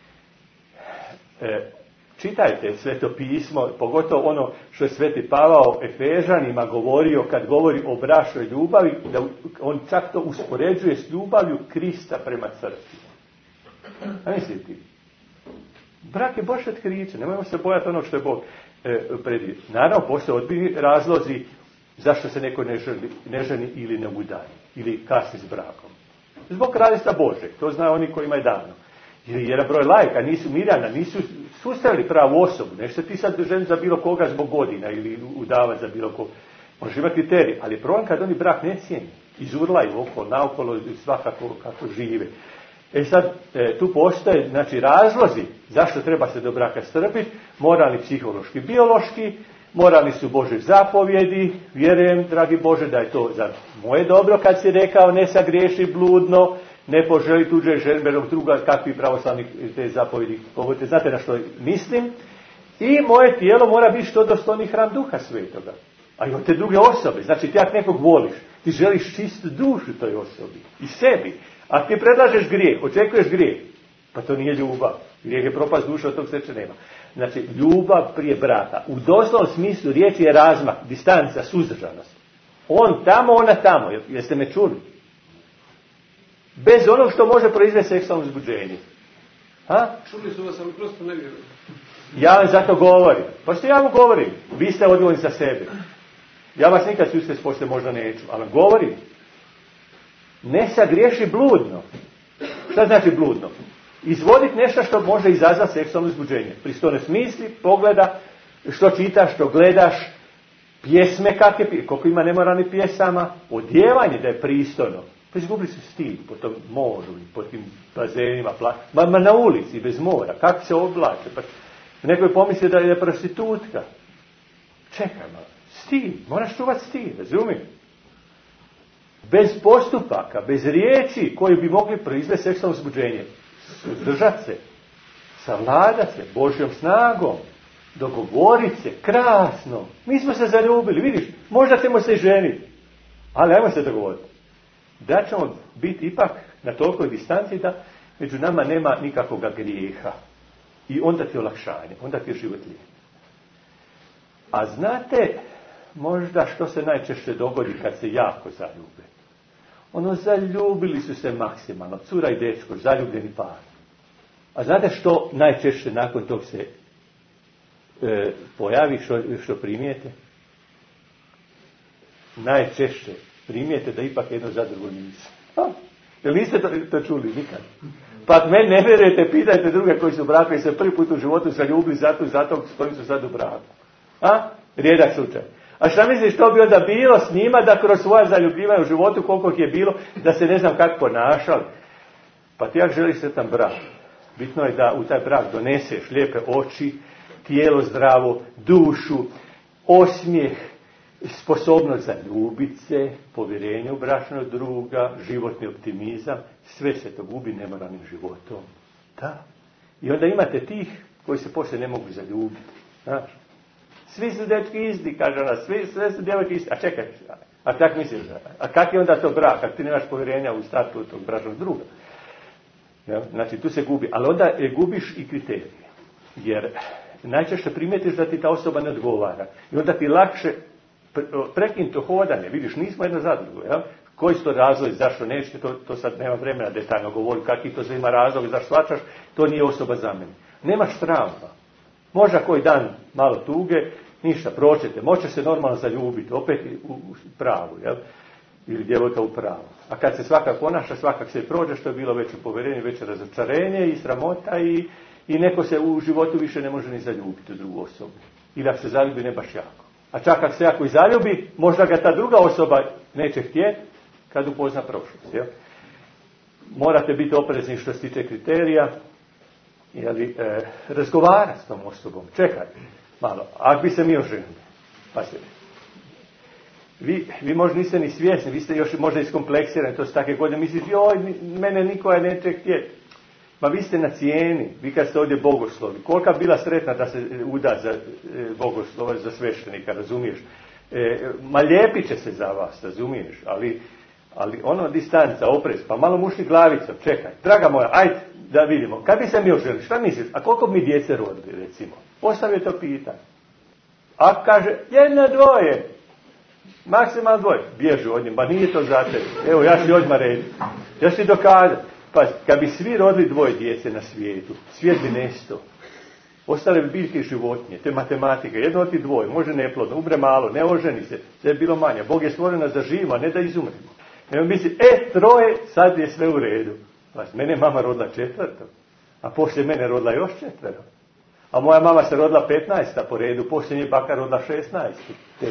Speaker 3: E, čitajte Sveto pismo, pogotovo ono što je Sveti Pavao Efežanima govorio kad govori o bračnoj ljubavi, da on čak to uspoređuje s ljubavlju Krista prema crkvi. A mislite, brak je Božje otkriće, nemojmo se bojati ono što je Bog e, predio. Naravno, postoje odbili razlozi zašto se neko ne ženi, ne ženi ili ne udari, ili kasni s brakom. Zbog kraljevstva Božeg, to znaju oni kojima je dano. Jer jedan broj lajka nisu mirjana, nisu sustavili pravu osobu. Nešto ti sad ženi za bilo koga zbog godina ili udavati za bilo koga. Može imati kriterij, ali je problem kad oni brak ne cijeni. Izurlaju okolo, naokolo i svakako kako žive. E sad, e, tu postoje znači, razlozi zašto treba se do braka strpiti, moralni, psihološki, biološki, moralni su Božje zapovjedi, vjerujem, dragi Bože, da je to za moje dobro kad si rekao ne sagriješi bludno, ne poželi tuđe ženbenog druga, kakvi pravoslavni te zapovjedi govorite, znate na što mislim, i moje tijelo mora biti što dostojni hram Duha Svetoga. A i od te druge osobe, znači ti ako nekog voliš, ti želiš čistu dušu toj osobi i sebi. Ako ti predlažeš grijeh, očekuješ grijeh, pa to nije ljubav. Grijeh je propast duša, od tog sreće nema. Znači, ljubav prije braka. U doslovnom smislu riječi je razmak, distanca, suzdržanost. On tamo, ona tamo. Jeste me čuli? Bez onog što može proizvesti seksualno uzbuđenje. Ha?
Speaker 4: Čuli su vas, ali prosto ne vjerujem.
Speaker 3: Ja vam zato govorim. Pa što ja vam govorim? Vi ste odgovorni za sebe. Ja vas nikad susresti poslije možda neću, ali govorim. Ne sagriješi bludno. Šta znači bludno? Izvoditi nešto što može izazvati seksualno uzbuđenje. Pristojno smisli, pogleda, što čitaš, što gledaš, pjesme kakve, koliko ima nemoralnih pjesama, odjevanje da je pristojno. Pa izgubili su stil po tom moru, po tim bazenima, pla... ma, ma na ulici, bez mora, kako se oblače. Pa neko je pomislio da je prostitutka. Čekaj malo, stil, moraš čuvati stil, razumijem? Bez postupaka, bez riječi koji bi mogli proizvesti seksualno uzbuđenje. Suzdržati se, savladati se Božjom snagom, dogovoriti se, krasno. Mi smo se zaljubili, vidiš, možda ćemo se ženiti, ali ajmo se dogovoriti. Da ćemo biti ipak na tolikoj distanci da među nama nema nikakvog grijeha. I onda ti je olakšanje, onda ti je život lijep. A znate možda što se najčešće dogodi kad se jako zaljube? Ono, zaljubili su se maksimalno, cura i dečko, zaljubljeni par. A znate što najčešće nakon tog se e, pojavi, što, što primijete? Najčešće primijete da ipak jedno za drugo nisu. Jel niste to, to čuli nikad? Pa ako meni ne vjerujete, pitajte druge koji su u braku i se prvi put u životu zaljubili zato, zato s kojim su sad u braku. A? Rijedak slučaj. A šta misliš što bi onda bilo s njima da kroz svoja zaljubljivanja u životu, koliko ih je bilo, da se ne znam kako ponašali? Pa ti ako želiš sretan brak, bitno je da u taj brak doneseš lijepe oči, tijelo zdravo, dušu, osmijeh, sposobnost za ljubice, povjerenje u bračnog druga, životni optimizam, sve se to gubi nemoralnim životom. Da. I onda imate tih koji se poslije ne mogu zaljubiti. Znaš? Svi su dečki isti, kaže ona, svi, sve su djevojke isti. A čekaj, a tak misliš, a kak je onda to brak, ako ti nemaš povjerenja u startu tog bračnog druga? Ja? Znači, tu se gubi. Ali onda je gubiš i kriterije. Jer najčešće primijetiš da ti ta osoba ne odgovara. I onda ti lakše prekinuti to hodanje. Vidiš, nismo jedna za drugo. Ja? Koji su to razlozi, zašto nećete, to, to sad nema vremena detaljno govoriti, kakvi to sve ima razlogi, zašto shvaćaš, to nije osoba za mene. Nemaš trauma. Možda koji dan malo tuge, ništa, proćete, može se normalno zaljubiti, opet u, u pravu, jel? ili djevojka u pravu. A kad se svakak ponaša, svakak se prođe, što je bilo veće povjerenje, veće razočarenje i sramota i, i neko se u životu više ne može ni zaljubiti u drugu osobu. Ili ako se zaljubi, ne baš jako. A čak ako se jako i zaljubi, možda ga ta druga osoba neće htjeti kad upozna prošlost. Jel? Morate biti oprezni što se tiče kriterija, jeli, e, razgovara s tom osobom. Čekaj malo, ako bi se mi oženili, pa se vi, vi možda niste ni svjesni, vi ste još možda iskompleksirani, to su takve godine, mislite, joj, mene niko je neće htjeti. Ma vi ste na cijeni, vi kad ste ovdje bogoslovi, kolika bila sretna da se uda za e, bogoslova, za sveštenika, razumiješ? E, ma lijepit će se za vas, razumiješ, ali, ali ono distanca, oprez, pa malo mušni glavicom, čekaj, draga moja, ajde da vidimo, kad bi se mi oženili, šta misliš, a koliko bi mi djece rodili, recimo? Postavi to pitanje. A kaže, jedna, dvoje, maksimalno dvoje, bježu od njim, ba nije to za tebe, evo ja ću odmah reći, ja ću ti dokazati. Pa, kad bi svi rodili dvoje djece na svijetu, svijet bi nestao. Ostale bi biljke i životinje, to je matematika. Jedno od ti dvoje, može neplodno, umre malo, ne oženi se, sve je bilo manje. Bog je stvoren da živimo, a ne da izumremo. Nego misli, e, troje, sad je sve u redu. Pa, mene mama rodila četvrto, a poslije mene rodila još četvero. A moja mama se rodila petnaesta po redu, poslije nje baka rodila šesnaest.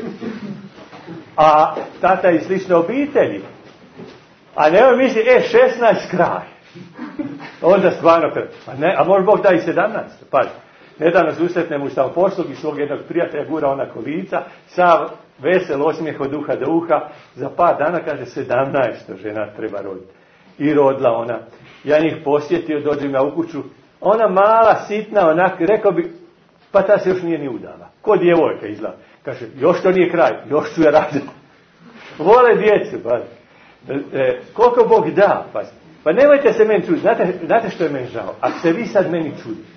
Speaker 3: A tata i slične obitelji. A ne misli, e, šesnaest kraj. Onda stvarno, a, ne, a može Bog da i sedamnaest. Pazi, nedavno susretnem u samoposlugi svog jednog prijatelja, gura ona kolica, sav vesel osmijeh od uha do uha, za par dana kaže sedamnaest žena treba roditi. I rodila ona. Ja njih posjetio, dođem ja u kuću, ona mala, sitna, onak, rekao bi, pa ta se još nije ni udala. Ko djevojka izgleda. Kaže, još to nije kraj, još ću ja raditi. Vole djecu, pazi. E, koliko Bog da, pa, pa nemojte se meni čuditi, znate, znate što je meni žao, ako se vi sad meni čudite,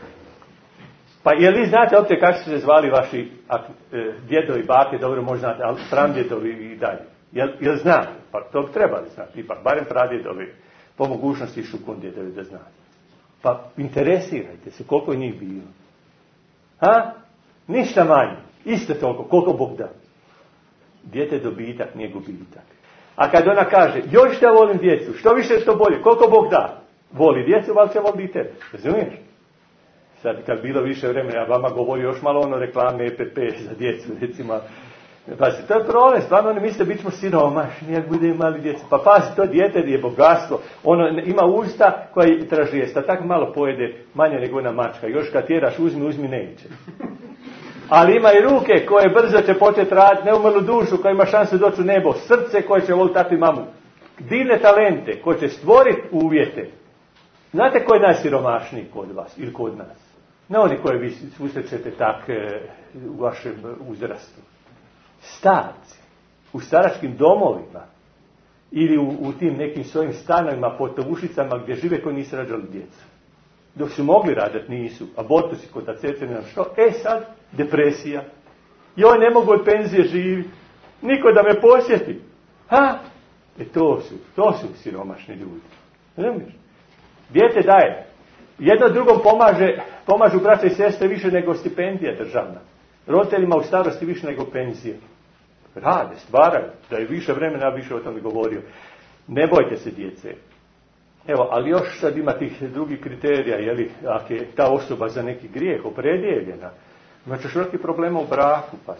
Speaker 3: pa jel vi znate opće kako su se zvali vaši ak, e, djedovi, bake, dobro možda znate, ali pramdjedovi i dalje, jel, jel znate, pa to bi trebali znati, ipak, barem pradjedovi, po mogućnosti i šukundjedovi da znate, pa interesirajte se koliko je njih bilo, ha, ništa manje, isto toliko, koliko Bog da, dijete dobitak, nije gubitak. A kad ona kaže, joj što ja volim djecu, što više što bolje, koliko Bog da, voli djecu, ali će voli i tebe, razumiješ? Sad kad bilo više vremena, ja vama govori još malo ono reklame E P P za djecu, recimo, pa se to je problem, stvarno oni misle, bit ćemo siromašni, jak bude mali djeca, pa pazi, to dijete je bogatstvo, ono ima usta koja traži jesta, tako malo pojede, manje nego ona mačka, još kad tjeraš uzmi, uzmi, neće. Ali ima i ruke koje brzo će početi raditi, neumrlu dušu koja ima šansu doći u nebo, srce koje će voliti tati mamu, divne talente koje će stvoriti uvjete. Znate ko je najsiromašniji kod vas ili kod nas? Ne oni koje vi susrećete tak e, u vašem uzrastu. Starci, u staračkim domovima ili u, u tim nekim svojim stanovima pod tovušicama gdje žive koji nisu rađali djecu. Dok su mogli raditi, nisu. Abortusi kod acete, ne znam što. E sad, depresija. Joj, ne mogu od penzije živjeti. Niko da me posjeti. Ha? E to su, to su siromašni ljudi. Razumiješ? Dijete daje. Jedno drugom pomaže, pomažu braća i sestre više nego stipendija državna. Roditeljima u starosti više nego penzije. Rade, stvaraju. Da je više vremena, više o tome govorio. Ne bojte se djece. Evo, ali još sad ima tih drugih kriterija, jeli, ako je ta osoba za neki grijeh opredijeljena, imat ćeš veliki problema u braku, pa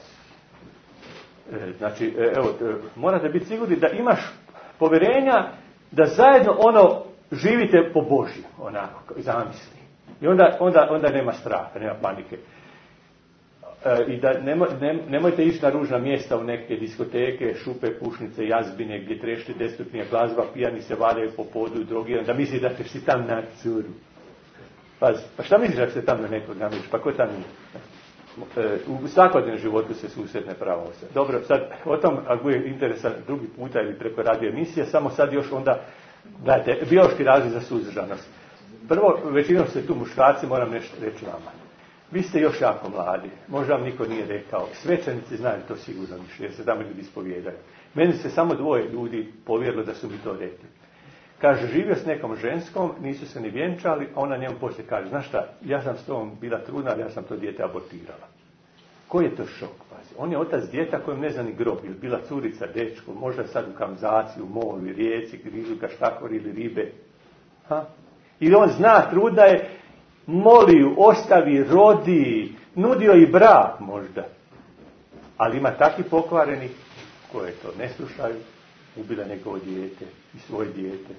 Speaker 3: e, znači, e, evo, e, morate biti sigurni da imaš povjerenja da zajedno ono živite po Božju, onako, zamisli. I onda, onda, onda nema straha, nema panike. E, I da nemoj, ne, nemojte ići na ružna mjesta u neke diskoteke, šupe, pušnice, jazbine, gdje trešti destruktivna glazba, pijani se valjaju po podu i drogirani, da misli da ćeš si tam na curu. Pazi, pa šta misliš ako se tam na nekog namiriš? Pa ko tam nije? E, u svakodnevnom životu se susretne pravo se. Dobro, sad o tom, ako bude interesan drugi puta ili preko radio emisije, samo sad još onda, gledajte, biološki razlog za suzdržanost. Prvo, većinom ste tu muškarci, moram nešto reći vama. Vi ste još jako mladi, možda vam niko nije rekao, svećenici znaju to sigurno više, jer se tamo ljudi ispovijedaju. Meni se samo dvoje ljudi povjerilo da su mi to rekli. Kaže, živio s nekom ženskom, nisu se ni vjenčali, a ona njemu poslije kaže, znaš šta, ja sam s tom bila trudna, ali ja sam to dijete abortirala. Koji je to šok, pazi? On je otac djeta kojem ne zna ni grob, ili bila curica, dečko, možda sad u kanalizaciji, u moru, rijeci, grizu ga štakori ili ribe. Ha? Ili on zna, trudna je, moli ju, ostavi, rodi, nudio i brak možda. Ali ima takvi pokvareni koje to ne slušaju, ubila njegovo dijete i svoje dijete.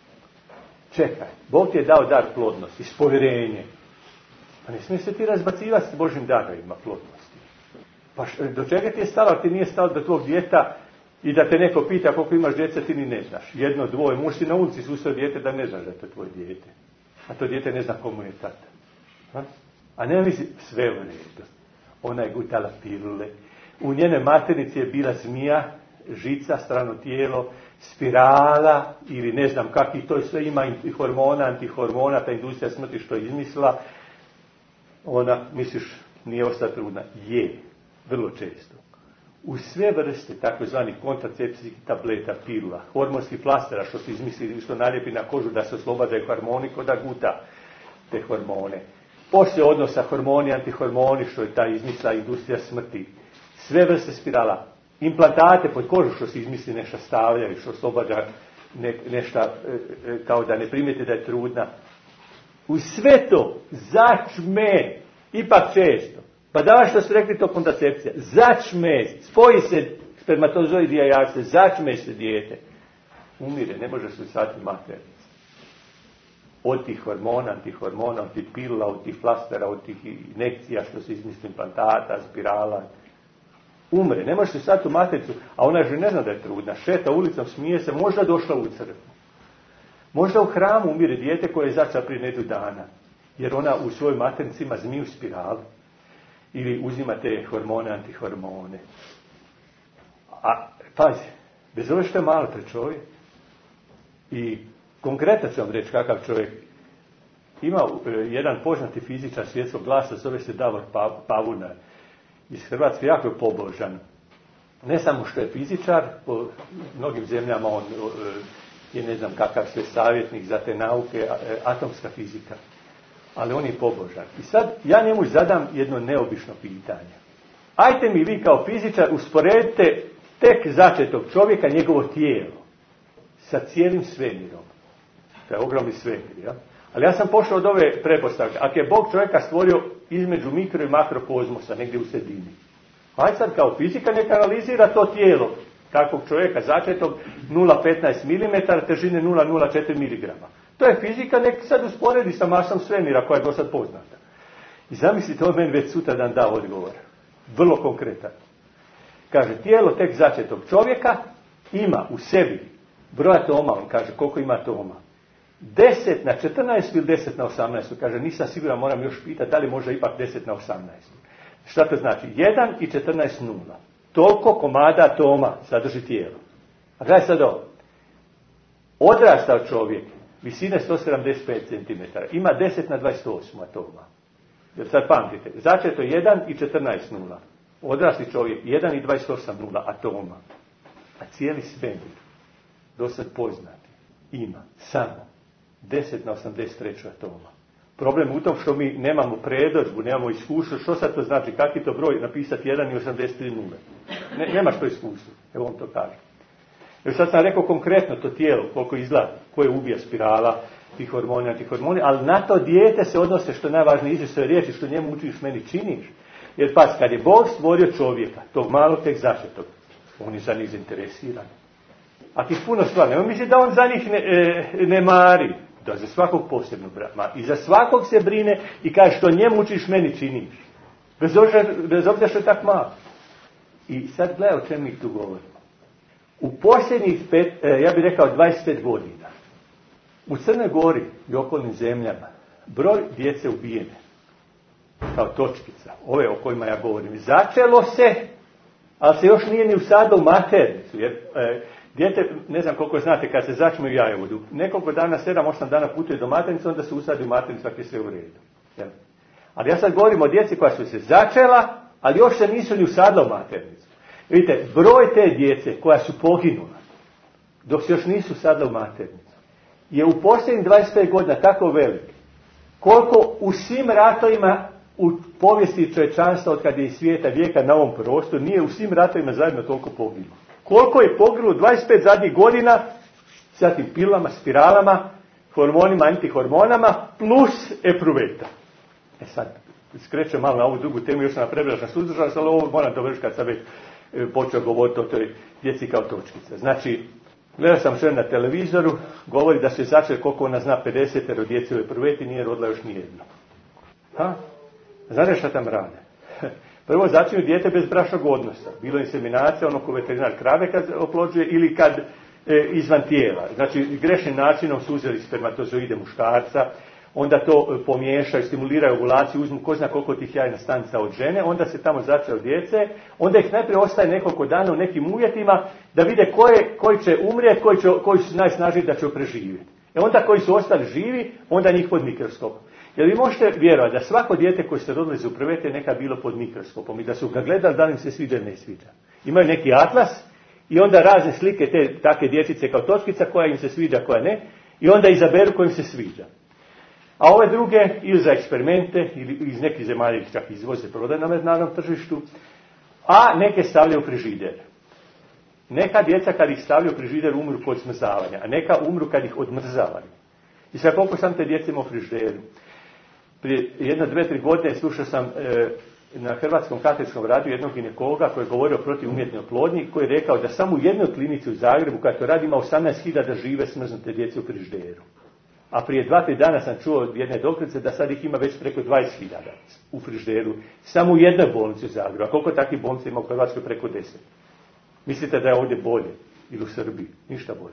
Speaker 3: Čekaj, Bog ti je dao dar plodnosti, ispovjerenje. Pa ne smije se ti razbacivati s Božim darovima plodnosti. Pa š, do čega ti je stalo, ti nije stalo do tvog djeta i da te neko pita koliko imaš djeca, ti ni ne znaš. Jedno, dvoje, možeš ti na ulici susreo dijete da ne znaš da je to tvoje dijete. A to dijete ne zna komu je tata. A, a ne misli, sve u redu. Ona je gutala pilule. U njene maternici je bila zmija, žica, strano tijelo, spirala ili ne znam kakvi, to sve ima i hormona, antihormona, ta industrija smrti što je izmislila. Ona, misliš, nije ostala trudna. Je, vrlo često. U sve vrste takozvanih kontracepcijskih tableta, pilula, hormonskih plastera što se izmisli, što naljepi na kožu da se oslobađaju hormoni, kod da guta te hormone. Poslije odnosa hormoni, antihormoni, što je ta izmisla industrija smrti. Sve vrste spirala. Implantate pod kožu što se izmisli nešto stavljaju, što oslobađa ne, nešto kao da ne primijete da je trudna. U sve to začme, ipak često. Pa da što su rekli to kontracepcija. Začme, spoji se spermatozoid i jajace, začme se dijete. Umire, ne može se usati maternica. Od tih hormona, antihormona, od tih pilula, od tih flastera, od tih injekcija što se izmisli implantata, spirala. Umre, ne može se usati u maternicu, a ona žena ne zna da je trudna. Šeta ulicom, smije se, možda došla u crkvu. Možda u hramu umire dijete koje je začela prije nedu dana. Jer ona u svojoj maternici ima zmiju spiralu. Ili uzima te hormone, antihormone. A, pazi, bez ove što je malo pre čovjek. I konkretno ću vam reći kakav čovjek. Ima e, jedan poznati fizičar svjetskog glasa, zove se Davor Pavuna. Iz Hrvatske jako je pobožan. Ne samo što je fizičar, po mnogim zemljama on e, je ne znam kakav sve savjetnik za te nauke, e, atomska fizika. Ali on je pobožan. I sad ja njemu zadam jedno neobično pitanje. Ajte mi vi kao fizičar usporedite tek začetog čovjeka, njegovo tijelo, sa cijelim svemirom. To je ogromni svemir, ja? Ali ja sam pošao od ove pretpostavke. Ako je Bog čovjeka stvorio između mikro i makrokozmosa, negdje u sredini. Ajde sad kao fizika neka analizira to tijelo kakvog čovjeka začetog nula zarez petnaest milimetara, težine nula zarez nula četiri miligrama. To je fizika, nek sad usporedi sa masom svemira koja je do sad poznata. I zamislite, on meni već sutra dan da odgovor. Vrlo konkretan. Kaže, tijelo tek začetog čovjeka ima u sebi broj atoma, on kaže, koliko ima atoma? deset na četrnaest ili deset na osamnaest? Kaže, nisam siguran, moram još pitati, da li može ipak deset na osamnaest? Šta to znači? jedan i četrnaest nula. Toliko komada atoma sadrži tijelo. A gledaj sad ovo. Odrastao čovjek, visine sto sedamdeset pet centimetara, ima deset na dvadeset osam atoma. Jer sad pamtite, začeto jedan i četrnaest nula. Odrasli čovjek, jedan i dvadeset osam nula atoma. A cijeli svemir, do sad poznati, ima samo deset na osamdeset tri atoma. Problem u tom što mi nemamo predodžbu, nemamo iskustvo. Što sad to znači? Kakvi to broj napisati jedan i osamdeset tri nule? Ne, nemaš to iskustvo. Evo on to kaže. Jer sad sam rekao konkretno to tijelo, koliko izgleda, koje ubija spirala, ti hormoni, antihormoni, ali na to dijete se odnose, što je najvažnije Isusove riječi, što njemu učiš, meni činiš. Jer pas, kad je Bog stvorio čovjeka, tog malog tek začetog, on je za njih zainteresiran. A ti puno stvari, nema misli da on za njih ne, e, ne mari, da za svakog posebno brama. I za svakog se brine i kaže, što njemu učiš, meni činiš. Bez obzira, bez obzira što je tak malo. I sad gledaj o čemu mi tu govorimo. U posljednjih, pet, ja bih rekao, dvadeset pet godina, u Crnoj Gori i okolnim zemljama, broj djece ubijene, kao točkica, ove o kojima ja govorim, začelo se, ali se još nije ni usadilo u maternicu, jer e, dijete, ne znam koliko znate, kad se začme u jajovodu, nekoliko dana, sedam, osam dana putuje do maternice, onda se usadi u maternicu, ako je sve u redu. Jel? Ali ja sad govorim o djeci koja su se začela, ali još se nisu ni usadila u maternicu. Vidite, broj te djece koja su poginula, dok se još nisu usadila u maternicu, je u posljednjih dvadeset pet godina tako velik, koliko u svim ratovima u povijesti čovječanstva od kada je iz svijeta vijeka na ovom prostoru nije u svim ratovima zajedno toliko poginulo. Koliko je poginulo dvadeset pet zadnjih godina sa tim pilama, spiralama, hormonima, antihormonama plus epruveta. E sad, skrećem malo na ovu drugu temu, još sam na prebiračna suzdržanost, ali ovo moram dovršiti kad sam već počeo govoriti o toj djeci kao točkica. Znači, gledao sam što na televizoru, govori da se začeli koliko ona zna pedesetero djece u epruveti, nije rodila još nijedno. Ha? Znate šta tam rade? Prvo začinju dijete bez bračnog odnosa. Bilo inseminacija, ono ko veterinar krave kad oplođuje ili kad e, izvan tijela. Znači, grešnim načinom su uzeli spermatozoide muškarca, onda to pomiješaju, stimuliraju ovulaciju, uzmu ko zna koliko tih jajna stanica od žene, onda se tamo začeo djece, onda ih najprije ostaje nekoliko dana u nekim uvjetima da vide koje, koji će umrijeti, koji, će, koji su najsnažniji da će preživjeti. E onda koji su ostali živi, onda njih pod mikroskopom. Jer vi možete vjerovati da svako dijete koje se rodilo iz epruvete neka bilo pod mikroskopom i da su ga gledali da li im se sviđa ili ne sviđa. Imaju neki atlas i onda razne slike te takve dječice kao točkica koja im se sviđa, koja ne, i onda izaberu kojim se sviđa. A ove druge ili za eksperimente ili iz nekih zemalja ih čak izvoze, prodaje na međunarodnom tržištu, a neke stavljaju u frižider. Neka djeca kad ih stavljaju u frižider umru kod smrzavanja, a neka umru kad ih odmrzavaju. I sad koliko sam te djece imao u frižideru? Prije jedno, dve, tri godine slušao sam e, na Hrvatskom katoličkom radiju jednog ginekologa koji je govorio protiv umjetne oplodnje, koji je rekao da samo u jednoj klinici u Zagrebu kad to radi ima osamnaest hiljada žive smrznute djece u frižideru. A prije dva, tri dana sam čuo od jedne doktorice da sad ih ima već preko dvadeset hiljada u frižideru. Samo u jednoj bolnici u Zagrebu. A koliko takvih bolnica ima u Hrvatskoj? Preko deset. Mislite da je ovdje bolje? Ili u Srbiji? Ništa bolje.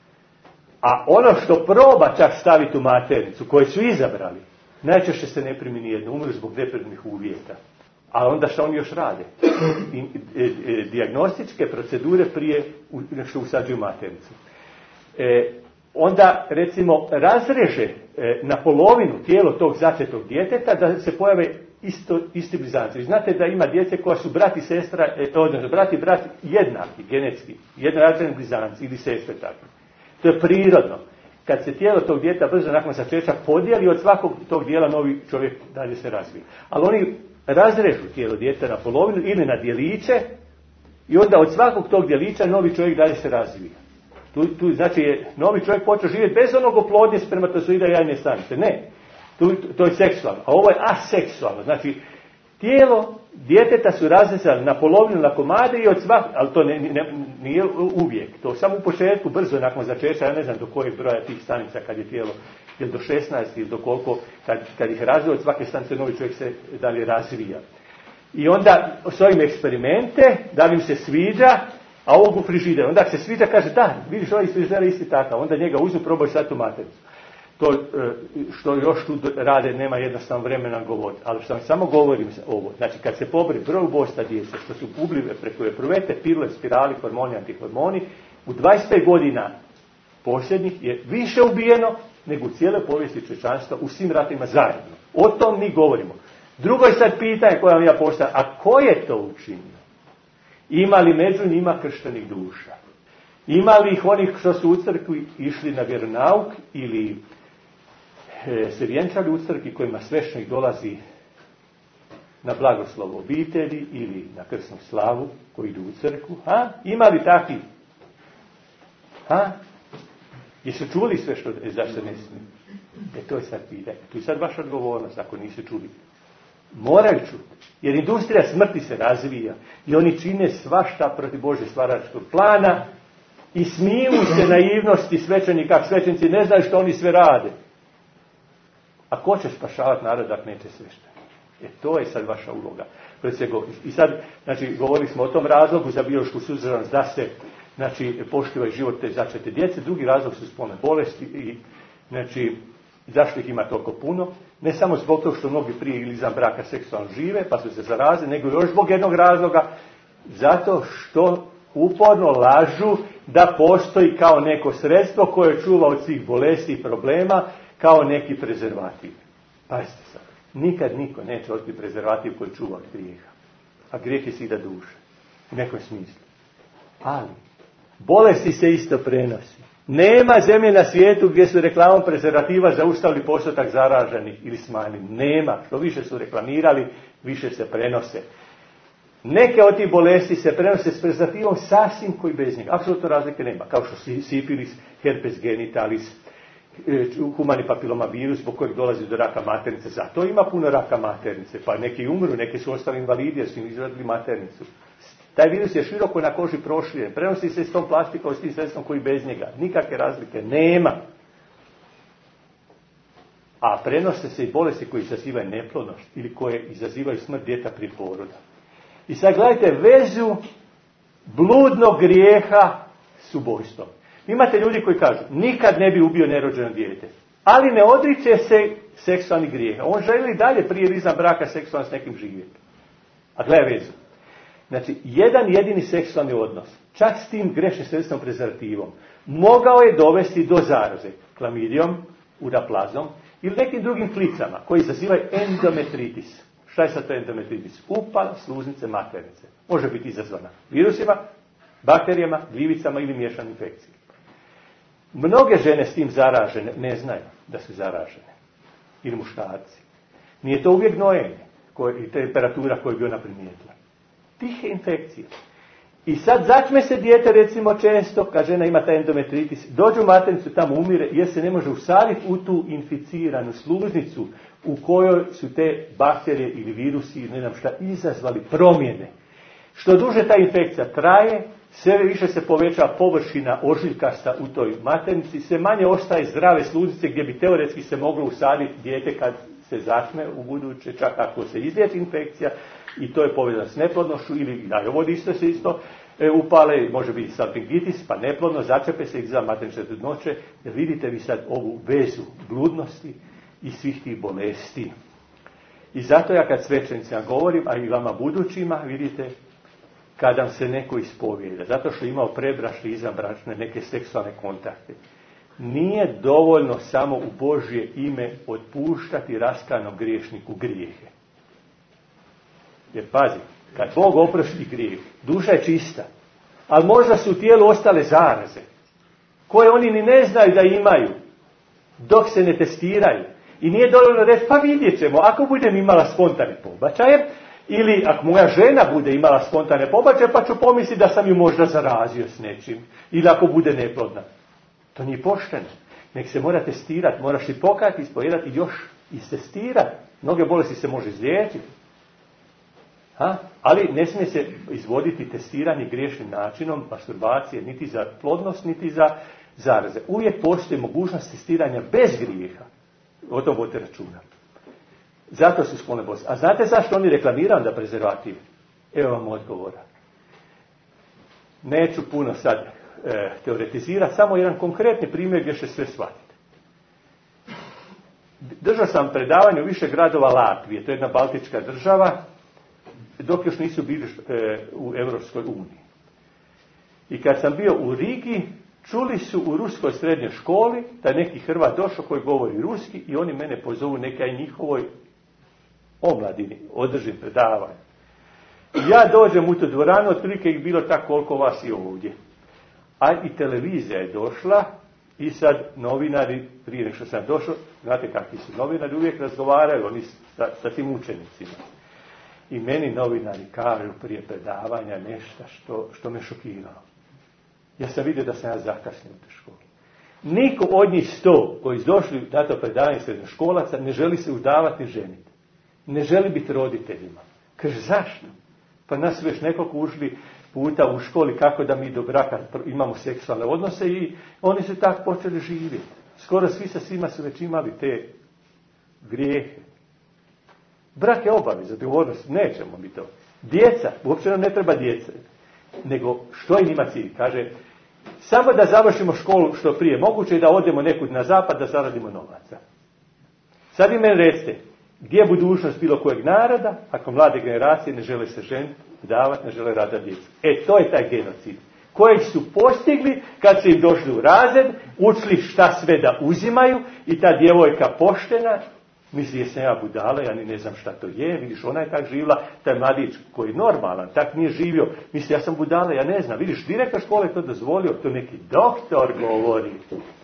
Speaker 3: A ono što proba čak staviti u maternicu, koje su izabrali, najčešće se ne primi nijedno, umru zbog neprirodnih uvjeta. A onda što oni još rade? I, e, e, dijagnostičke procedure prije što usađuju maternicu. E, onda, recimo, razreže e, na polovinu tijelo tog začetog djeteta da se pojave isto, isti blizanci. Znate da ima djece koja su brat i sestra, e, odnosno brat i brat jednaki, genetski, jednorazredni blizanci ili sestre takve. To je prirodno. Kad se tijelo tog djeteta brzo nakon začeća podijeli, od svakog tog dijela novi čovjek dalje se razvije. Ali oni razrežu tijelo djeteta na polovinu ili na dijeliće i onda od svakog tog dijelića novi čovjek dalje se razvija. Tu, tu znači je novi čovjek počeo živjeti bez onog oplodnje spermatozoida i jajne stanice. Ne. Tu, to je seksualno. A ovo je aseksualno. Znači, tijelo djeteta su razrezali na polovinu, na komade i od svakog, ali to ne, ne, nije uvijek. To samo u početku, brzo nakon začeća, ja ne znam do kojeg broja tih stanica kad je tijelo, ili do šesnaest ili do koliko, kad, kad ih razvije od svake stanice novi čovjek se dalje razvija. I onda s ovim eksperimente, da li im se sviđa, a ovog u frižideru. Onda se sviđa, kaže, da, vidiš ovaj iz frižidera isti takav. Onda njega uzmu, probaj sad tu maternicu. To što još tu rade, nema jednostavno vremena govoriti. Ali što vam samo govorim ovo, znači kad se pobri broj ubojstva djece, što su ublive preko epruvete, pilule, spirali, hormoni, antihormoni, u dvadeset pet godina posljednjih je više ubijeno nego u cijeloj povijesti čovječanstva u svim ratima zajedno. O tom mi govorimo. Drugo je sad pitanje koje vam ja postavljam, a ko je to učinio? Ima li među njima krštenih duša? Ima li ih onih što su u crkvi išli na vjeronauk ili e, se vjenčali u crkvi kojima sveštenik dolazi na blagoslov obitelji ili na krsnu slavu koji idu u crkvu? Ha? Ima li takvi? Ha? Jesu čuli sve što e, zašto ne smiju? E to je sad pitanje. To je sad vaša odgovornost ako nisu čuli. Moraju čuti. Jer industrija smrti se razvija i oni čine svašta protiv Božje stvaračkog plana i smiju se naivnosti svećenika, kako svećenici ne znaju što oni sve rade. A ko će spašavati narod ako neće sveštenik? E to je sad vaša uloga. I sad, znači, govorili smo o tom razlogu za biološku suzdržanost da se, znači, poštiva život te začete djece. Drugi razlog su spolne bolesti i, znači, zašto ih ima toliko puno? Ne samo zbog toga što mnogi prije ili izvan braka seksualno žive, pa su se zarazili, nego još zbog jednog razloga, zato što uporno lažu da postoji kao neko sredstvo koje čuva od svih bolesti i problema, kao neki prezervativ. Pazite sad, nikad niko neće otkriti prezervativ koji čuva od grijeha. A grijeh je sida duše. U nekom smislu. Ali, bolesti se isto prenosi. Nema zemlje na svijetu gdje su reklamom prezervativa zaustavili postotak zaraženih ili smanjili. Nema. Što više su reklamirali, više se prenose. Neke od tih bolesti se prenose s prezervativom sasvim koji bez njega. Apsolutno razlike nema. Kao što sifilis, herpes genitalis, humani papiloma virus, zbog kojeg dolazi do raka maternice. Zato ima puno raka maternice. Pa neki umru, neki su ostali invalidi jer su im izradili maternicu. Taj virus je široko na koži prošljen. Prenosi se s tom plastikom, s tim sredstvom koji bez njega. Nikakve razlike nema. A prenose se i bolesti koje izazivaju neplodnost ili koje izazivaju smrt djeteta prije poroda. I sad gledajte vezu bludnog grijeha s ubojstvom. Imate ljudi koji kažu, nikad ne bi ubio nerođeno dijete. Ali ne odriče se seksualnih grijeha. On želi dalje prije ili izvan braka seksualno s nekim živjeti. A gledaj vezu. Znači, jedan jedini seksualni odnos, čak s tim grešnim sredstvom prezervativom, mogao je dovesti do zaraze klamidijom, uraplazom ili nekim drugim klicama koji izazivaju endometritis. Šta je sad to endometritis? Upal sluznice maternice. Može biti izazvana virusima, bakterijama, gljivicama ili miješanim infekcijama. Mnoge žene s tim zaražene ne znaju da su zaražene. Ili muškarci. Nije to uvijek gnojenje i temperatura koju bi ona primijetila. Tihe infekcije. I sad začme se dijete, recimo često, kad žena ima taj endometritis, dođe u maternicu, tamo umire, jer se ne može usaditi u tu inficiranu sluznicu u kojoj su te bakterije ili virusi, ne znam šta, izazvali promjene. Što duže ta infekcija traje, sve više se poveća površina ožiljkasta u toj maternici, sve manje ostaje zdrave sluznice gdje bi teoretski se moglo usaditi dijete kad se začme u buduće, čak ako se izliječi infekcija, i to je povezano s neplodnošću, ili jajovod isto se isto e, upale, može biti salpingitis, pa neplodno, začepe se za maternične trudnoće, jer vidite vi sad ovu vezu bludnosti i svih tih bolesti. I zato ja kad svećenicima govorim, a i vama budućima, vidite, kada se neko ispovijeda, zato što je imao prebračne, izvanbračne, neke seksualne kontakte, nije dovoljno samo u Božje ime otpuštati raskanom griješniku grijehe. Jer pazi, kad Bog oprosti grijeh, duša je čista, ali možda su u tijelu ostale zaraze, koje oni ni ne znaju da imaju, dok se ne testiraju. I nije dovoljno reći, pa vidjet ćemo, ako budem imala spontane pobačaje, ili ako moja žena bude imala spontane pobačaje, pa ću pomisliti da sam ju možda zarazio s nečim, ili ako bude neplodna. To nije pošteno. Nek se mora testirati, moraš i pokajati, ispovedati i još istestirati. Mnoge bolesti se može izliječiti. Ha? Ali ne smije se izvoditi testiranje griješnim načinom, masturbacije, niti za plodnost, niti za zaraze. Uvijek postoji mogućnost testiranja bez grijeha. O tom vodite računa. Zato su spolne bolesti. A znate zašto oni reklamiraju da prezervativ? Evo vam odgovora. Neću puno sad e, teoretizirati, samo jedan konkretni primjer gdje će sve shvatiti. Držao sam predavanje u više gradova Latvije, to je jedna baltička država, dok još nisu bili e, u Europskoj uniji. I kad sam bio u Rigi, čuli su u ruskoj srednjoj školi da neki Hrvat došao koji govori ruski i oni mene pozovu nekaj njihovoj omladini, održim predavanje. Ja dođem u tu dvoranu, otprilike ih bilo tako koliko vas je ovdje. A i televizija je došla i sad novinari, prije nego što sam došao, znate kakvi su novinari, uvijek razgovaraju oni sa, sa tim učenicima. I meni novinari kažu prije predavanja nešto što, što me šokiralo. Ja sam vidio da sam ja zakasnio u te školi. Niko od njih sto koji su došli na to predavanje srednjoškolaca ne želi se udavati ženiti. Ne želi biti roditeljima. Kaže, zašto? Pa nas su već nekoliko ušli puta u školi kako da mi do braka imamo seksualne odnose i oni su tako počeli živjeti. Skoro svi sa svima su već imali te grijehe. Brak je obaveza, odgovornost, nećemo mi to. Djeca, uopće nam ne treba djeca. Nego, što je njima cilj? Kaže, samo da završimo školu što prije moguće i da odemo nekud na zapad da zaradimo novaca. Sad vi meni recite, gdje je budućnost bilo kojeg naroda, ako mlade generacije ne žele se ženiti, davati, ne žele raditi djecu. E, to je taj genocid. Kojeg su postigli kad su im došli u razred, učili šta sve da uzimaju i ta djevojka poštena Misli, jesam ja budala, ja ni ne znam šta to je, vidiš, ona je tak živjela, taj mladić koji je normalan, tak nije živio, misli, ja sam budala, ja ne znam, vidiš, direktor škole je to dozvolio, to neki doktor govori.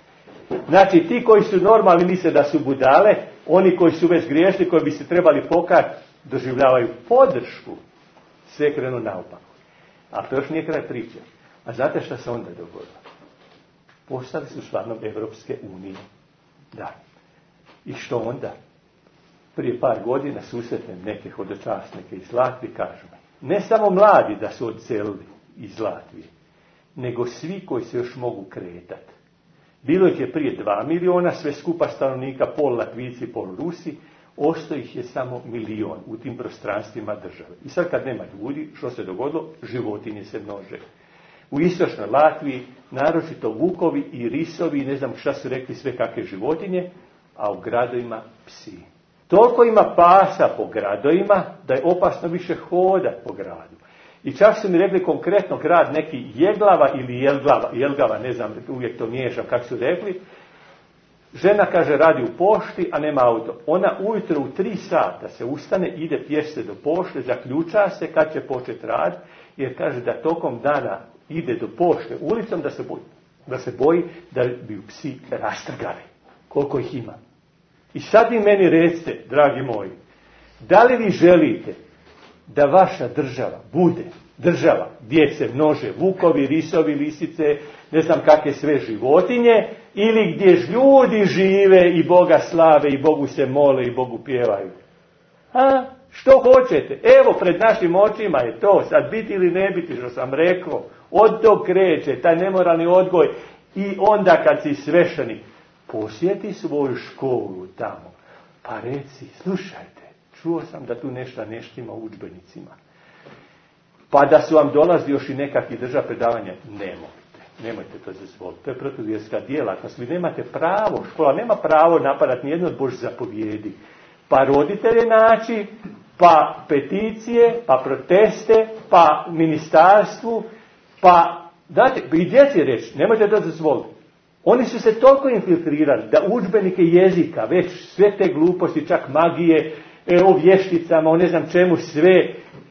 Speaker 3: Znači, ti koji su normalni misle da su budale, oni koji su već griješni, koji bi se trebali pokati, doživljavaju podršku, sve krenu naopako. A to još nije kraj priče. A znate šta se onda dogodilo? Postali su članom Evropske unije. Da. I što onda? Prije par godina susretnem neke hodočasnike iz Latvije, kažu mi, ne samo mladi da su odselili iz Latvije, nego svi koji se još mogu kretati. Bilo ih je prije dva miliona, sve skupa stanovnika, pol Latvijci, pol Rusi, ostao ih je samo milion u tim prostranstvima države. I sad kad nema ljudi, što se dogodilo? Životinje se množe. U istočnoj Latviji, naročito vukovi i risovi, ne znam šta su rekli, sve kakve životinje, a u gradovima psi. Toliko ima pasa po gradovima, da je opasno više hodat po gradu. I čak su mi rekli konkretno grad neki Jeglava ili Jelgava, Jelgava, ne znam, uvijek to miješam kako su rekli. Žena, kaže, radi u pošti, a nema auto. Ona ujutro u tri sata se ustane, ide pješice do pošte, zaključa se kad će početi rad, jer kaže da tokom dana ide do pošte ulicom da se boji, da se boji da bi ju psi rastrgali. Koliko ih ima. I sad vi meni recite, dragi moji, da li vi želite da vaša država bude država gdje se množe vukovi, risovi, lisice, ne znam kakve sve životinje, ili gdje ljudi žive i Boga slave i Bogu se mole i Bogu pjevaju? A? Što hoćete? Evo, pred našim očima je to, sad biti ili ne biti, što sam rekao, od tog kreće, taj nemoralni odgoj. I onda kad si sveštenik, posjeti svoju školu tamo, pa reci, slušajte, čuo sam da tu nešto neštima u udžbenicima. Pa da su vam dolazi još i nekakvi drža predavanja, nemojte, nemojte to dozvoliti. To je protuvjerska djelatnost. Vi nemate pravo, škola nema pravo napadati nijedno od Božjih zapovjedi. Pa roditelje naći, pa peticije, pa proteste, pa ministarstvu, pa, dajte, i djeci reći, nemojte to dozvoliti. Oni su se toliko infiltrirali da udžbenike jezika, već sve te gluposti, čak magije, e, o vješticama, o ne znam čemu, sve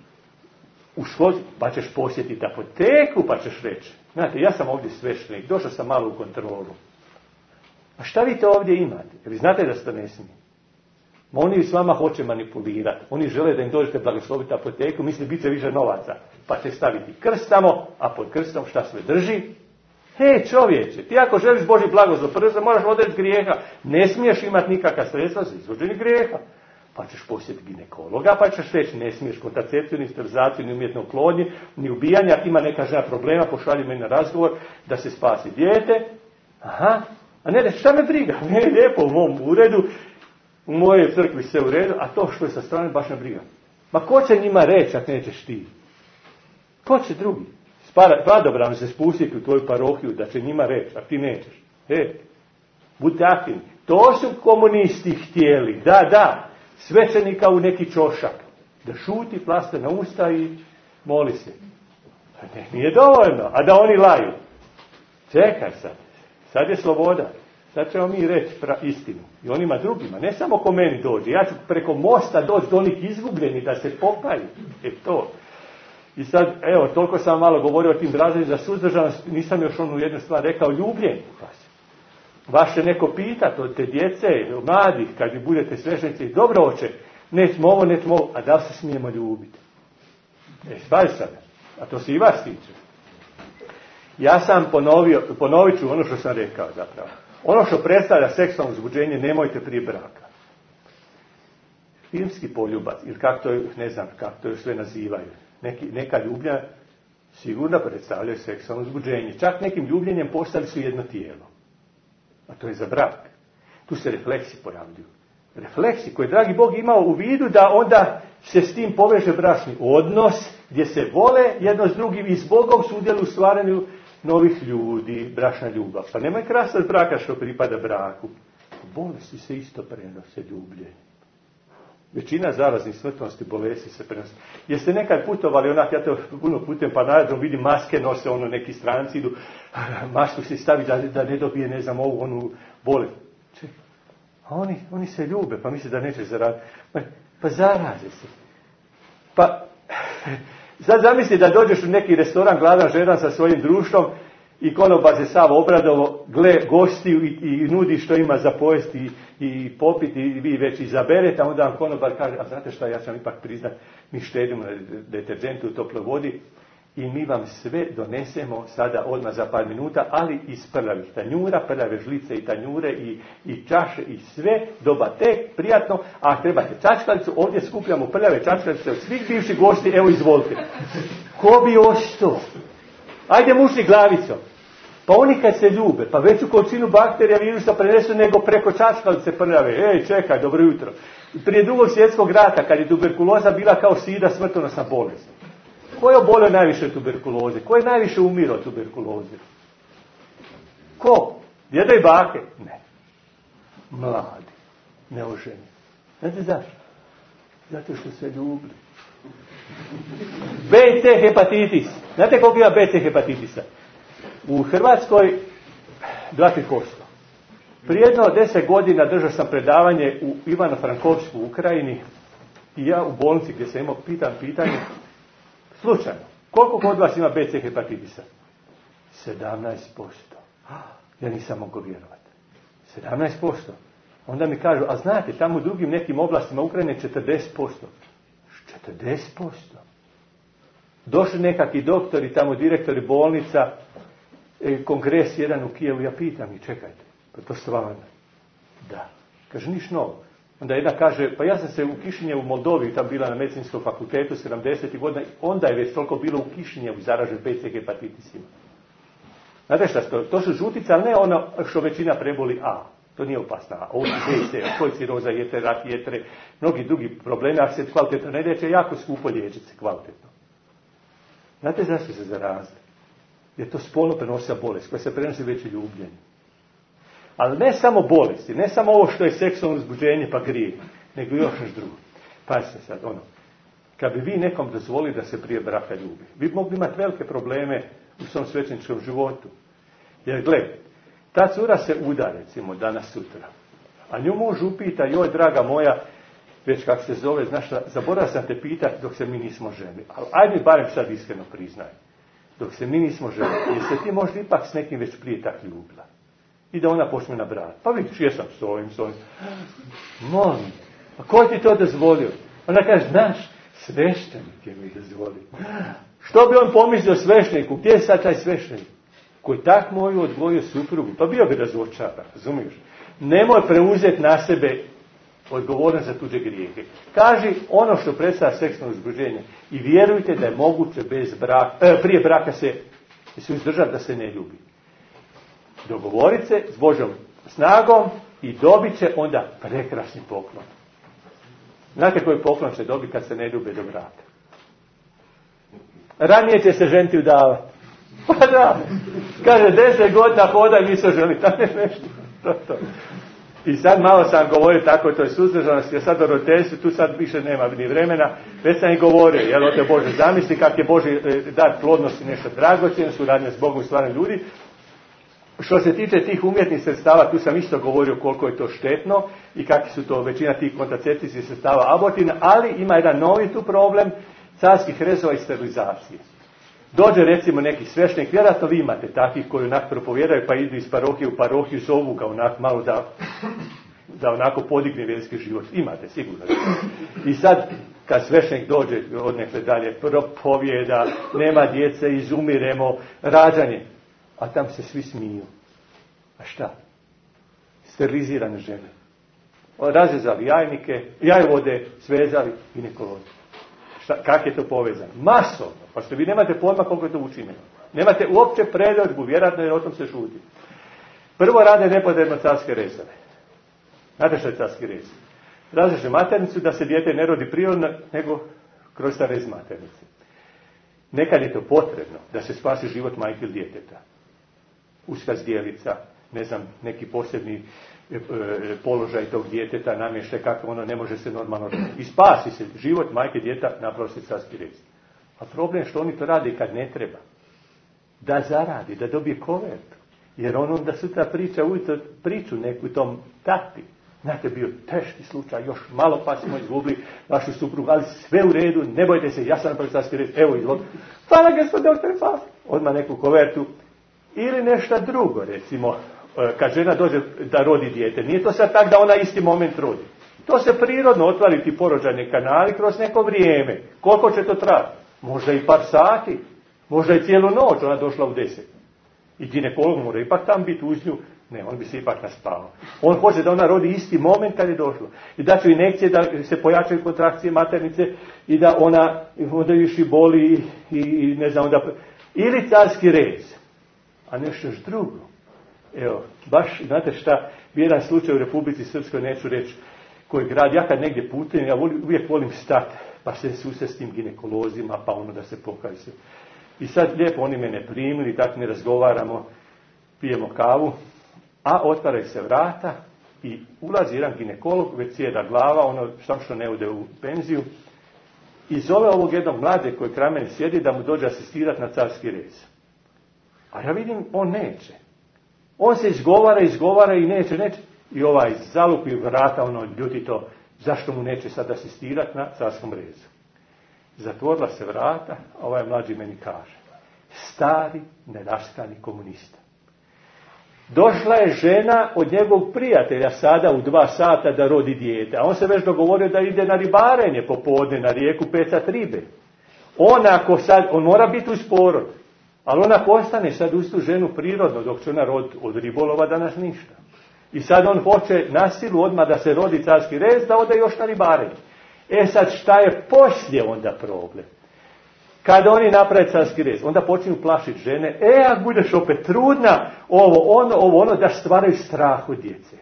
Speaker 3: u školi, pa ćeš posjetiti apoteku, pa ćeš reći. Znate, ja sam ovdje sveštenik, došao sam malo u kontrolu. A šta vi to ovdje imate? Jer vi znate da se to ne smije. Ma oni s vama hoće manipulirati. Oni žele da im dođete blagosloviti apoteku, misli bit će više novaca. Pa će staviti krst tamo, a pod krstom šta sve drži? Hej čovječe, ti ako želiš Božji blagoslov, prvo se moraš odreći grijeha. Ne smiješ imati nikakva sredstva za izvođenje grijeha. Pa ćeš posjetiti ginekologa, pa ćeš reći ne smiješ kontracepciju, ni sterilizaciju, ni umjetnu oplodnju, ni ubijanje, ako ima neka žena problema, pošalji meni na razgovor da se spasi dijete. Aha, a ne, šta me briga, ne, lijepo u mom uredu, u mojoj crkvi sve u redu, a to što je sa strane baš ne briga. Ma ko će njima reći ako nećeš ti? Ko će drugi? Padobrano se spustiti u tvoju parohiju da će njima reći, a ti nećeš. E, budite aktivni. To su komunisti htjeli, da, da, svećenika u neki čošak. Da šuti, plaste na usta i moli se. A ne, nije dovoljno, a da oni laju. Čekaj sad, sad je sloboda. Sad ćemo mi reći pra, istinu. I onima drugima, ne samo ko meni dođe. Ja ću preko mosta doći do onih izgubljenih da se pokaju. E to. I sad, evo, toliko sam malo govorio o tim razlozima za suzdržanost, nisam još onu jednu stvar rekao, ljubljenje. Vas će neko pitati od te djece, od mladih, kad vi budete sveštenici, dobro oče, nećemo ovo, nećemo ovo, a da li se smijemo ljubiti? E, stvari sad, a to se i vas tiče. Ja sam ponovio, ponovit ću ono što sam rekao zapravo. Ono što predstavlja seksualno uzbuđenje, nemojte prije braka. Filmski poljubac, ili kako to, ne znam, kako to sve nazivaju. Neki, neka ljublja sigurno predstavljaju seksualno uzbuđenje. Čak nekim ljubljenjem postali su jedno tijelo. A to je za brak. Tu se refleksi pojavljuju. Refleksi koje je dragi Bog imao u vidu da onda se s tim poveže bračni odnos, gdje se vole jedno s drugim i s Bogom sudjeluju u stvaranju novih ljudi, bračna ljubav. Pa nemoj krasa od braka što pripada braku. Bolesti se isto prenose, ljubljenje. Većina zaraznih smrtnosti bolesti se prenosi. Jeste nekad putovali, onak, ja to puno putem, pa najednom vidim maske nose, ono, neki stranci idu, masku se stavi da, da ne dobije, ne znam, ovu, onu bolest. Čekaj, A oni, oni se ljube, pa misle da neće zaraditi. Pa, pa zaraze se. Pa, sad zamisli da dođeš u neki restoran gladan žedan sa svojim društvom i konobar se sav obradovo, gle gostiju i, i nudi što ima za pojesti i, i popiti i vi već izaberete, a onda vam konobar kaže, a znate šta, ja ću vam ipak priznat, mi štedimo na deterđentu u toploj vodi i mi vam sve donesemo sada odmah za par minuta, ali iz prljavih tanjura, prljave žlice i tanjure i, i čaše i sve, doba tek, prijatno, a ako trebate čačkalicu, ovdje skupljamo prljave čačkalice od svih bivših gosti, evo izvolite. Ko bi ostao? Ajde mušni glavicom. Pa oni kad se ljube, pa veću količinu bakterija virusa prenesu nego preko čačkalice prljave. Ej, čekaj, dobro jutro. Prije drugog svjetskog rata, kad je tuberkuloza bila kao sida smrtonosna bolest. Ko je obolio najviše od tuberkuloze? Ko je najviše umirao od tuberkuloze? Ko? Djeda i bake? Ne. Mladi. Neoženi. Znate zašto? Zato što se ljubili. B i C hepatitis. Znate koliko ima B i C hepatitisa? U Hrvatskoj dva do tri posto. Prije jedno deset godina držao sam predavanje u Ivano-Frankovsku u Ukrajini i ja u bolnici gdje sam imao pitan pitanje, slučajno, koliko kod vas ima B i C hepatitisa? sedamnaest posto. Ja nisam mogao vjerovati. sedamnaest posto. Onda mi kažu, a znate, tamo u drugim nekim oblastima Ukrajine četrdeset posto. četrdeset posto. Došli nekakvi doktori, tamo direktori bolnica, e, kongres jedan u Kijevu, ja pitam i čekajte, pa to stvarno. Da. Kaže, niš novo. Onda jedna kaže, pa ja sam se u Kišinjevu u Moldovi, tam bila na medicinskom fakultetu sedamdesetih godina, onda je već toliko bilo u Kišinjevu zaražen B i C hepatitisima. Znate šta, to, to su žutice, ali ne ono što većina preboli A. To nije opasna A. Ovo je B i C, ovo je ciroza jetre, rak jetre, mnogi drugi problemi, ako se kvalitetno ne liječe, jako skupo liječiti se kvalitetno. Znate zašto se zaraze? Jer to spolno prenosiva bolest, koja se prenosi već i ljubljenje. Ali ne samo bolesti, ne samo ovo što je seksualno uzbuđenje pa grije, nego još nešto drugo. Pazite sad, ono, kad bi vi nekom dozvolili da se prije braka ljubi, vi bi mogli imati velike probleme u svom svećeničkom životu. Jer gledaj, ta cura se uda, recimo, danas sutra. A nju muž upita, joj, draga moja, već kako se zove, znaš šta, zaboravio sam te pitati dok se mi nismo ženi. Ali ajde barem sad iskreno priznaj. Dok se mi nismo ženi, jer se ti možda ipak s nekim već prije tak ljubila. I da ona počne nabrati. Pa vidiš, jesam s ovim, s ovim. Molim, a ko ti to dozvolio? Ona kaže, znaš, sveštenik je mi dozvolio. Što bi on pomislio svešteniku? Gdje je sad taj sveštenik? Koji tak moju odgojio suprugu? Pa bio bi razočaran, razumiješ? Nemoj preuzeti na sebe odgovornost za tuđe grijehe. Kaži ono što predstavlja seksualno uzbuđenje. I vjerujte da je moguće bez braka, eh, prije braka se, se uzdržati da se ne ljubi. Dogovorit se s Božjom snagom i dobit će onda prekrasni poklon. Znate koji poklon će dobiti kad se ne ljube do braka? Ranije će se ženiti udavati. Pa da, kaže deset godina hodaj nisu želi, tako je nešto. To, to. I sad malo sam govorio tako o toj suzdržanosti, jer sad o roditeljstvu, tu sad više nema ni vremena, već sam i govorio, jel o te Bože zamisli, kak je Boži dat plodnosti nešto dragocjeno, suradnja s Bogom i stvarnim ljudi. Što se tiče tih umjetnih sredstava, tu sam isto govorio koliko je to štetno i kakvi su to većina tih kontracepcijskih sredstava abortivna, ali ima jedan novi tu problem carskih rezova i sterilizacije. Dođe recimo neki sveštenik, vjerojatno vi imate takvih koji onak propovijedaju pa idu iz parohije u parohiju, zovu ga onak malo da, da onako podigne vjerski život. Imate, sigurno. I sad, kad sveštenik dođe od nekle dalje, propovijeda, nema djece, izumiremo, rađanje. A tam se svi smiju. A šta? Sterilizirane žene. Razrezali jajnike, jajovode, svezali ginekolozi. Šta, kak je to povezano? Masovno. Pa što vi nemate pojma koliko je to učinjeno. Nemate uopće predodžbu, vjerojatno jer o tom se šuti. Prvo rade nepotrebno carske rezove. Znate što je carski rez? Razreže maternicu da se dijete ne rodi prirodno, nego kroz ta rez maternice. Nekad je to potrebno da se spasi život majke ili djeteta. Uska zdjelica, ne znam, neki posebni e, e, položaj tog djeteta, namještaj kako ono ne može se normalno i spasi se život majke djeteta, napravo se carski rez. A problem je što oni to rade kad ne treba. Da zaradi, da dobije kovertu. Jer on onda sutra priča ujutro priču neku tom tati. Znate, bio teški slučaj, još malo pa smo izgubili vašu suprugu, ali sve u redu, ne bojte se, ja sam napravio carski rez, evo izvod. Hvala gospod doktore, pa odmah neku kovertu. Ili nešto drugo, recimo, kad žena dođe da rodi dijete. Nije to sad tak da ona isti moment rodi. To se prirodno otvori ti porođajni kanali kroz neko vrijeme. Koliko će to trajati? Možda i par sati, možda i cijelu noć, ona došla u deset. I ginekolog mora ipak tam biti uz nju. Ne, on bi se ipak naspavao. On hoće da ona rodi isti moment kad je došlo. I da će injekcije, da se pojačaju kontrakcije maternice i da ona onda još i boli i, i ne znam, onda... Ili carski rez. A nešto još drugo. Evo, baš, znate šta, jedan slučaj u Republici Srpskoj, neću reći koji grad, ja kad negdje putujem, ja volim, uvijek volim stati, pa se susret s tim ginekolozima, pa ono da se pokaju se. I sad lijepo oni mene primili, tako ne razgovaramo, pijemo kavu, a otvaraju se vrata i ulazi jedan ginekolog, već sjeda glava, ono što što ne ode u penziju, i zove ovog jednog mlade koji kraj mene sjedi da mu dođe asistirati na carski rez. A ja vidim, on neće. On se izgovara, izgovara i neće, neće. I ovaj zalupi vrata, ono ljuti to, zašto mu neće sad asistirati na carskom rezu. Zatvorila se vrata, a ovaj mlađi meni kaže, stari, neraskani komunista. Došla je žena od njegovog prijatelja sada u dva sata da rodi dijete, a on se već dogovorio da ide na ribarenje popodne na rijeku pecat ribe. On ako sad, on mora biti uz porod, ali ona postane sad uz tu ženu prirodno, dok će ona rod od ribolova danas ništa. I sad on hoće na silu odmah da se rodi carski rez, da ode još na ribarenje. E sad šta je poslije onda problem? Kada oni naprave carski rez, onda počinju plašiti žene, e, ako budeš opet trudna, ovo ono, ovo ono, da stvaraju strah od djece.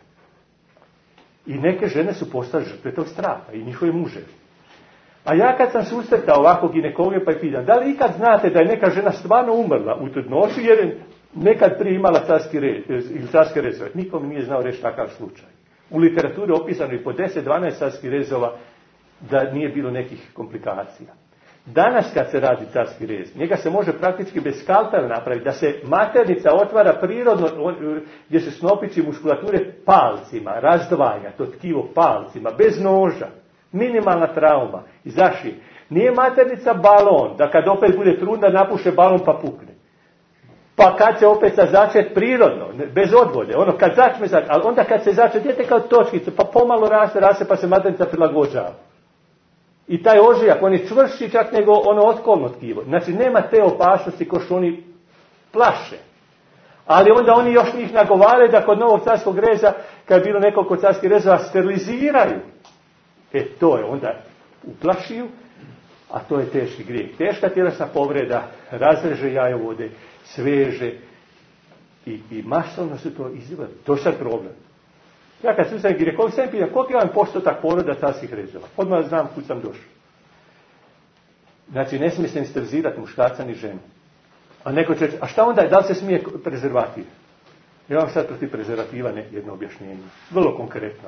Speaker 3: I neke žene su postale žrtve tog straha, i njihovi muževi. A ja kad sam susretao ovako ginekologe, pa je pitan, da li ikad znate da je neka žena stvarno umrla u trudnoći, jer je nekad prije imala carski rez, ili carski rezove? Nikom nije znao reći takav slučaj. U literaturi je opisano i po deset dvanaest carskih rezova da nije bilo nekih komplikacija. Danas kad se radi carski rez, njega se može praktički bez skalpela napraviti, da se maternica otvara prirodno, gdje se snopići muskulature palcima, razdvaja to tkivo palcima, bez noža, minimalna trauma. I zaši, nije maternica balon, da kad opet bude trudna napuše balon pa pukne. Pa kad se opet sa začet prirodno, bez odvode, ono kad začne začet, ali onda kad se začet dijete kao točkice, pa pomalo raste, raste, pa se maternica prilagođava. I taj ožiljak, on je čvršći čak nego ono otkolno tkivo. Znači, nema te opasnosti ko što oni plaše. Ali onda oni još njih nagovaraju da kod novog carskog reza, kad je bilo nekoliko carskih rezova, steriliziraju. E, to je onda uplašiju, a to je teški grijeh. Teška tjelesna povreda, razreže jajovode, sveže i, i masovno su to izveli. To je sad problem. Ja kad susretim ginekolog, sam pitam, koliko je vam postotak poroda carskih rezova? Odmah znam kud sam došao. Znači, ne smije se sterilizirati muškarca ni ženu. A neko će reći, a šta onda je, da li se smije prezervativ? Ja vam sad protiv prezervativa ne, jedno objašnjenje. Vrlo konkretno.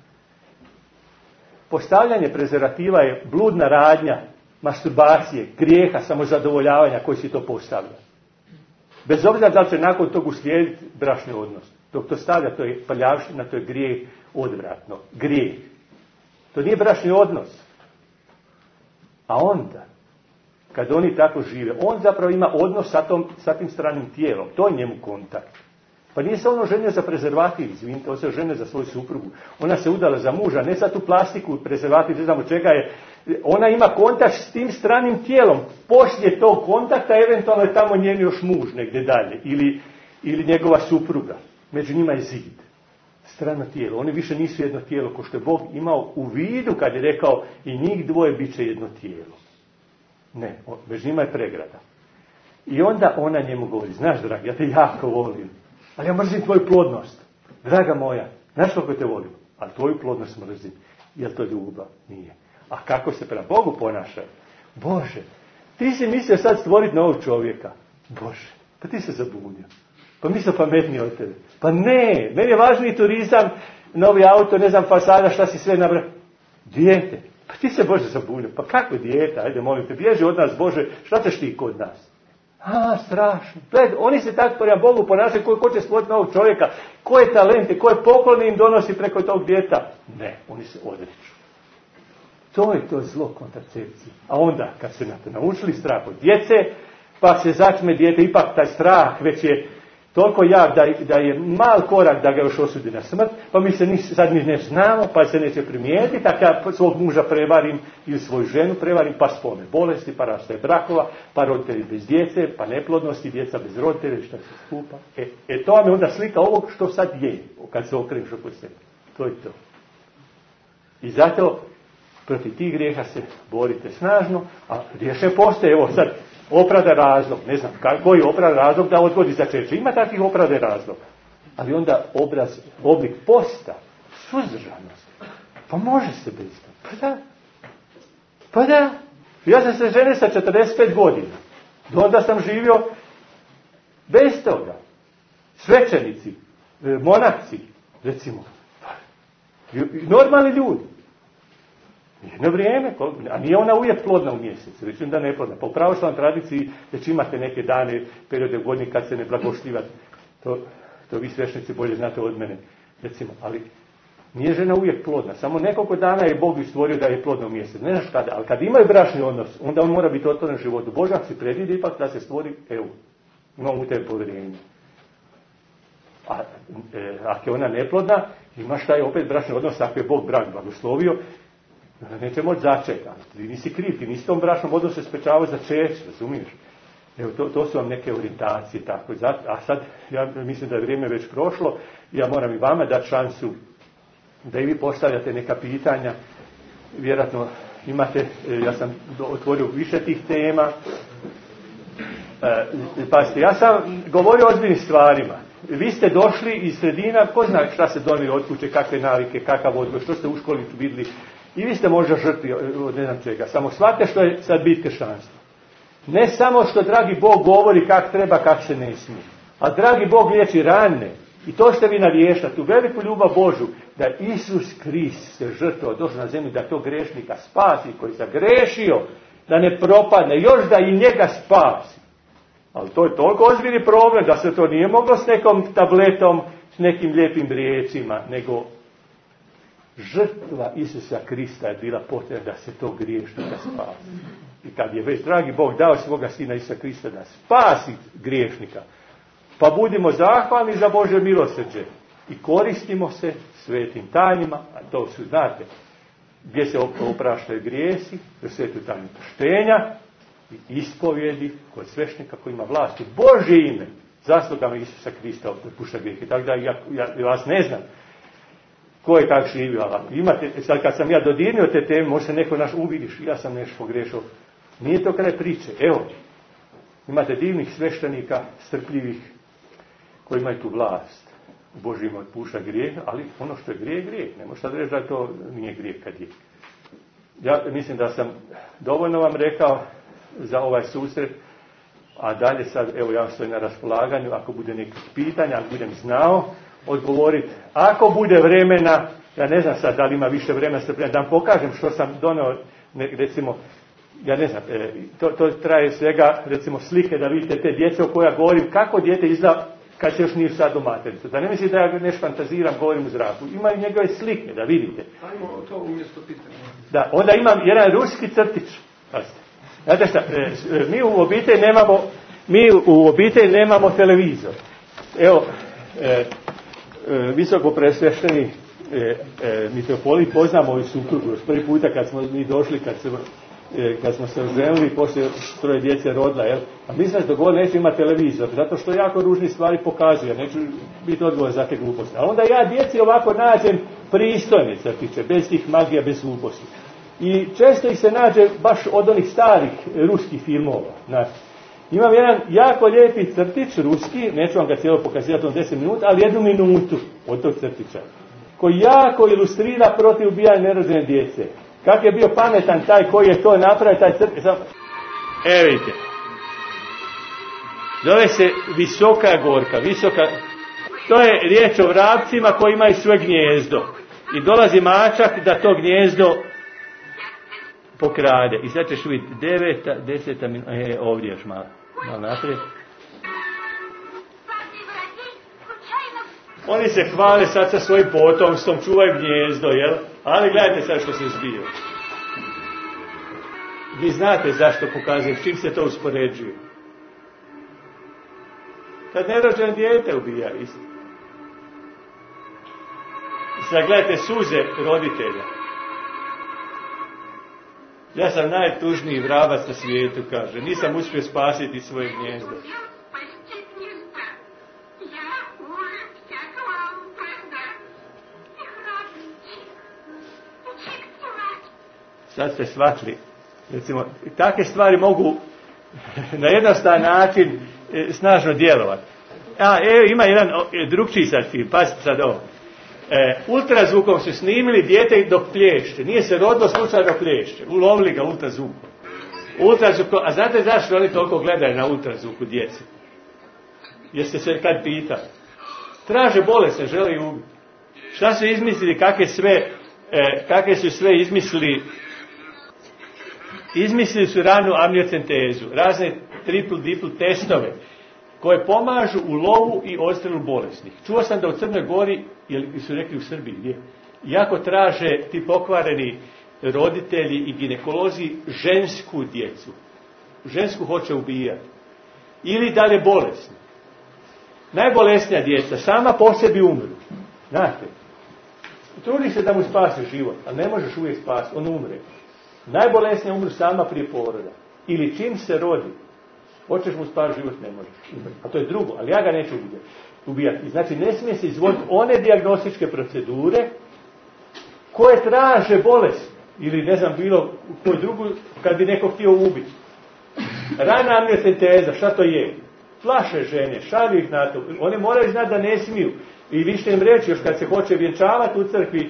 Speaker 3: Postavljanje prezervativa je bludna radnja, masturbacije, grijeha, samozadovoljavanja koji si to postavlja. Bez obzira da li će nakon tog uslijediti bračni odnos. Dok to stavlja, to je paljavština, to je grijeh odvratno. Grijeh. To nije bračni odnos. A onda, kad oni tako žive, on zapravo ima odnos sa, tom, sa tim stranim tijelom. To je njemu kontakt. Pa nije se ono ženio za prezervativ, izvinite, on se ženio za svoju suprugu. Ona se udala za muža, ne za tu plastiku, prezervativ, ne znamo čega je. Ona ima kontakt s tim stranim tijelom. Poslije tog kontakta, eventualno je tamo njen još muž negdje dalje. Ili, ili njegova supruga. Među njima je zid. Strano tijelo. Oni više nisu jedno tijelo, ko što je Bog imao u vidu kad je rekao i njih dvoje bit će jedno tijelo. Ne, među njima je pregrada. I onda ona njemu govori, znaš dragi, ja te jako volim, ali ja mrzim tvoju plodnost. Draga moja, znaš koliko te volim, ali tvoju plodnost mrzim. Je li to ljubav? Nije. A kako se prema Bogu ponaša? Bože, ti si mislio sad stvoriti novog čovjeka. Bože, pa ti se zabunio. Pa mi smo pametniji od tebe. Pa ne, meni je važniji turizam, novi auto, ne znam, fasada, šta si sve nabra. Dijete. Pa ti se, Bože, zabunio. Pa kako dijete? Ajde, molim te, bježi od nas, Bože, šta ćeš ti kod nas? A, strašno. Gled, oni se tako prema Bogu ponašaju koji hoće stvoriti novog čovjeka. koje talente, koje poklone im donosi preko tog djeta? Ne, oni se odriču. To je to zlo kontracepcije. A onda, kad se na to naučili strah od djece, pa se začme dijete, ipak taj strah već je toliko jak da, da je mal korak da ga još osudi na smrt, pa mi se ni, sad mi ne znamo, pa se neće primijetiti, tako ja svog muža prevarim ili svoju ženu prevarim, pa spome bolesti, pa rastaje brakova, pa roditelji bez djece, pa neplodnosti, djeca bez roditelja, šta se skupa. E, e to vam je onda slika ovog što sad je, kad se okreneš oko sebe. To je to. I zato protiv tih grijeha se borite snažno, a rješenje postoje, evo sad, opravdan razlog, ne znam koji je opravdan razlog da odgodi začeće. Ima takvih opravdanih razloga. Ali onda obraz, oblik posta, suzdržanost. Pa može se bez toga. Pa da. Pa da. Ja sam se ženio sa četrdeset pet godina. Do onda sam živio bez toga. Svećenici, monakci, recimo. Normalni ljudi. Jedno vrijeme, a nije ona uvijek plodna u mjesecu, već onda neplodna. Pa u pravoslavnoj tradiciji već imate neke dane, periode u godini kad se ne blagoštivate. To, to vi svešnici bolje znate od mene, recimo. Ali nije žena uvijek plodna. Samo nekoliko dana je Bog stvorio da je plodna u mjesecu. Ne znaš kada, ali kad imaju bračni odnos, onda on mora biti otvoren životu. Božak si predvidi ipak da se stvori evo. Imamo u tebi povjerenje. A e, ako je ona neplodna, imaš taj opet bračni odnos, ako je Bog brak blagoslovio, neće moći začekati. Ti nisi kriv, ti nisi tom bračnom odnosu se sprečavao začeći, razumiješ? Evo, to, to su vam neke orijentacije, tako. A sad, ja mislim da je vrijeme već prošlo, ja moram i vama dati šansu da i vi postavljate neka pitanja. Vjerojatno imate, ja sam otvorio više tih tema. E, pazite, ja sam govorio o ozbiljnim stvarima. Vi ste došli iz sredina, ko zna šta se donili od kuće, kakve navike, kakav odgoj, što ste u školi vidjeli. I vi ste možda žrtvi od ne znam čega. Samo shvatite što je sad bit kršćanstva. Ne samo što dragi Bog govori kak treba, kak se ne smije. A dragi Bog liječi rane. I to ste vi navještati. Tu veliku ljubav Božu. Da Isus Krist se žrtvovao, došao na zemlju da to grešnika spasi. Koji se grešio. Da ne propadne. Još da i njega spasi. Ali to je toliko ozbiljni problem. Da se to nije moglo s nekom tabletom. S nekim lijepim riječima. Nego žrtva Isusa Krista je bila potrebna da se to griješnika spasi. I kad je već dragi Bog dao svoga sina Isusa Krista da spasi griješnika, pa budimo zahvalni za Božje milosrđe i koristimo se svetim tajnima, a to su, znate, gdje se opraštaju grijesi, kroz svetu tajnu poštenja i ispovjedi kod svešnika koji ima vlast u Božje ime, zaslugama Isusa Krista otpušta grijehe. Tako da ja, ja, ja vas ne znam ko je kak živio, ali imate, sad kad sam ja dodirnio te teme, može se neko naš uvidiš, ja sam nešto pogrešao. Nije to kraj priče. Evo, imate divnih sveštenika, strpljivih, koji imaju tu vlast. U Božjima otpušta grijeh, ali ono što je grijeh, grijeh. Ne može sad reći da to nije grijeh kad je. Ja mislim da sam dovoljno vam rekao za ovaj susret, a dalje sad, evo ja stojim na raspolaganju, ako bude nekih pitanja, ako budem znao odgovoriti. Ako bude vremena, ja ne znam sad da li ima više vremena, da vam pokažem što sam donio, ne, recimo, ja ne znam, e, to, to traje svega, recimo, slike da vidite te djece o koja govorim, kako dijete izgleda kad se još nije sad u matericu. Da ne mislite da ja nešto fantaziram, govorim u zraku. Imaju njegove slike, da vidite.
Speaker 4: Ajmo to umjesto pitanja.
Speaker 3: Da, onda imam jedan ruski crtić. Pazite. Znate šta, e, mi u obitelji nemamo, mi u obitelji nemamo televizor. Evo, e, e, visoko presvešteni e, e, mitropolit poznamo ovu suprugu. Još prvi puta kad smo mi došli, kad se kad smo se oženili, poslije troje djece rodila, jel? A mi se dogodilo, neću imati televizor, zato što jako ružni stvari pokazuje, neću biti odgovor za te gluposti. A onda ja djeci ovako nađem pristojne crtiće, bez tih magija, bez gluposti. I često ih se nađe baš od onih starih ruskih filmova. Znači, imam jedan jako lijepi crtić, ruski, neću vam ga cijelo pokazivati on deset minuta, ali jednu minutu od tog crtića, koji jako ilustrira protiv ubijanja nerođene djece. Kako je bio pametan taj koji je to napravio, taj crtić. Evo vidite. Zove se Visoka Gorka. Visoka... To je riječ o vrapcima koji imaju svoje gnijezdo. I dolazi mačak da to gnijezdo pokrade. I sad ćeš vidjeti deveta, deseta minuta. E, ovdje još malo. Malo naprijed. Oni se hvale sad sa svojim potomstvom, čuvaju gnjezdo, jel? Ali gledajte sad što se zbio. Vi znate zašto pokazujem, s čim se to uspoređuje. Kad nerođeno dijete ubija isto. Sad gledajte suze roditelja. Ja sam najtužniji vrabac na svijetu, kaže. Nisam uspio spasiti svoje gnjezdo. Sad ste shvatili. Recimo, takve stvari mogu na jednostavan način e, snažno djelovati. A, e, ima jedan e, drugčiji sad film, pazite sad ovo. E, ultrazvukom su snimili dijete dok plješće. Nije se rodilo, slučajno plješće. Ulovili ga ultrazvukom. Ultrazvukom. A znate zašto oni toliko gledaju na ultrazvuku djeci? Jeste se kad pitali? Traže bolesne, žele ih ubiti. Šta su izmislili, kakve sve, e, kakve su sve izmislili? Izmislili su ranu amniocentezu, razne triple, dipl testove koje pomažu u lovu i odstrelu bolesnih. Čuo sam da u Crnoj Gori, ili su rekli u Srbiji, gdje, jako traže ti pokvareni roditelji i ginekolozi žensku djecu. Žensku hoće ubijati. Ili dalje bolesni. Najbolesnija djeca sama po sebi umru. Znate, trudi se da mu spasi život, ali ne možeš uvijek spasiti, on umre. Najbolesnija umru sama prije poroda. Ili čim se rodi. Hoćeš mu spasiti život, ne možeš. A to je drugo, ali ja ga neću ubijati. Znači, ne smije se izvoditi one dijagnostičke procedure koje traže bolest. Ili ne znam, bilo koju drugu, kad bi neko htio ubiti. Rana amniocenteza, šta to je? Plaše žene, šalju ih na to. One moraju znati da ne smiju. I vi ćete im reći, još kad se hoće vjenčavati u crkvi,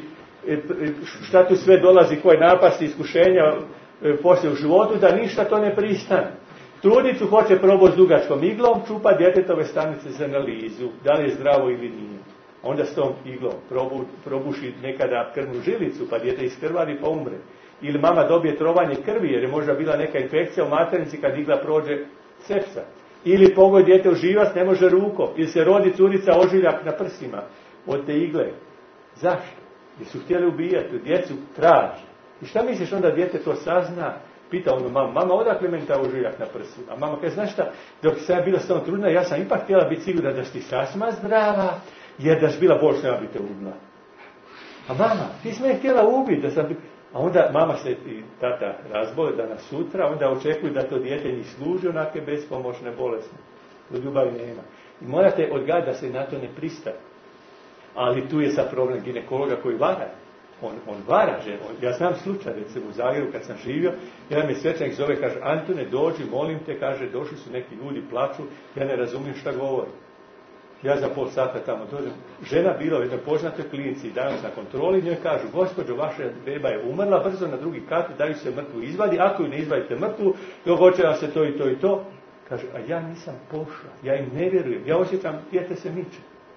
Speaker 3: šta tu sve dolazi, koje napasti, iskušenja poslije u životu, da ništa to ne pristane. Trudnicu hoće probati s dugačkom iglom, čupa djetetove stanice za analizu, da li je zdravo ili nije. Onda s tom iglom probu, probuši nekada krvnu žilicu, pa dijete iskrvari pa umre. Ili mama dobije trovanje krvi, jer je možda bila neka infekcija u maternici kad igla prođe sepsa. Ili pogoj dijete u živac, ne može rukom. Ili se rodi curica ožiljak na prsima od te igle. Zašto? Jer su htjeli ubijati, djecu traže. I šta misliš onda dijete to sazna? Pita ono mama, mama odakle meni ta ožiljak na prsu? A mama kaže, znaš šta, dok sam ja bila s tom trudna, ja sam ipak htjela biti sigurna da si ti sasma zdrava, jer da si bila bolšna, ja bi te ubila. A mama, ti si me htjela ubiti, da sam... A onda mama se i tata razbole danas sutra, onda očekuju da to dijete njih služi onake bespomoćne bolesne. Ljubavi nema. I morate odgajati da se na to ne pristaje. Ali tu je sad problem ginekologa koji vara. On, on vara ženu. Ja znam slučaj, recimo u Zagrebu kad sam živio, jedan mi svećenik zove, kaže, Antune, dođi, molim te, kaže, došli su neki ljudi, plaču, ja ne razumijem šta govori. Ja za pol sata tamo dođem. Žena bila u jednoj poznatoj klinici danas na kontroli, njoj kažu, gospođo, vaša beba je umrla, brzo na drugi kat, daju se mrtvu izvadi, ako ju ne izvadite mrtvu, dogoće vam se to i to i to. Kaže, a ja nisam pošla, ja im ne vjerujem, ja osjećam, dijete se miče.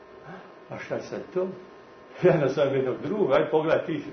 Speaker 3: A šta je sad to? Ja nazvam jednog drugog, aj pogledaj ti.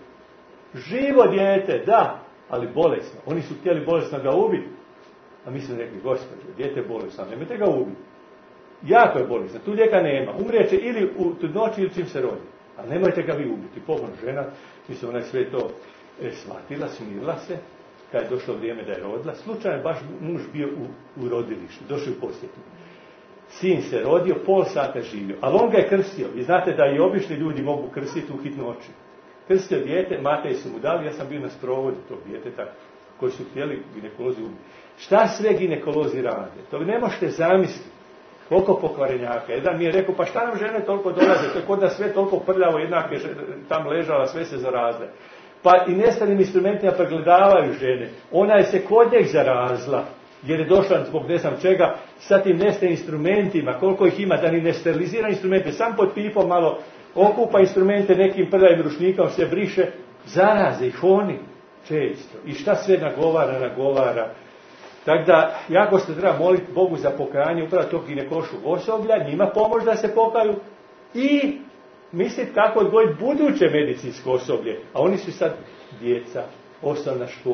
Speaker 3: Živo dijete, da, ali bolesno. Oni su htjeli bolesno ga ubiti. A mi smo rekli, gospođo, dijete je bolesno, nemojte ga ubiti. Jako je bolesno, tu lijeka nema. Umrijeće ili u trudnoći ili čim se rodi. A nemojte ga vi ubiti. Pogledaj žena, mislim, ona je sve to e, shvatila, smirila se. Kad je došlo vrijeme da je rodila, slučajno baš muž bio u, u rodilištu, došao u posjetu. Sin se rodio, pol sata živio, ali on ga je krstio. Vi znate da i obični ljudi mogu krstiti u hitnoći. Krstio dijete, Matej su mu dali, ja sam bio na sprovodu tog djeteta koji su htjeli ginekolozi ubiti. Šta sve ginekolozi rade? To vi ne možete zamisliti. Koliko pokvarenjaka. Jedan mi je rekao, pa šta nam žene toliko dolaze? To je kod da sve toliko prljavo, jednake tam ležala, sve se zarazle. Pa i nestalim instrumentima pregledavaju žene. Ona je se kod njeg zarazla, jer je došla zbog ne znam čega, sa tim nestalim instrumentima, koliko ih ima, da ni ne sterilizira instrumente, sam pod pipom malo okupa instrumente nekim prljavim ručnikom, se briše, zaraze ih oni često. I šta sve nagovara, nagovara. Tako da, jako se treba moliti Bogu za pokajanje upravo tog ginekološkog osoblja, njima pomoć da se pokaju i misliti kako odgojiti buduće medicinsko osoblje. A oni su sad djeca, osnovna škola,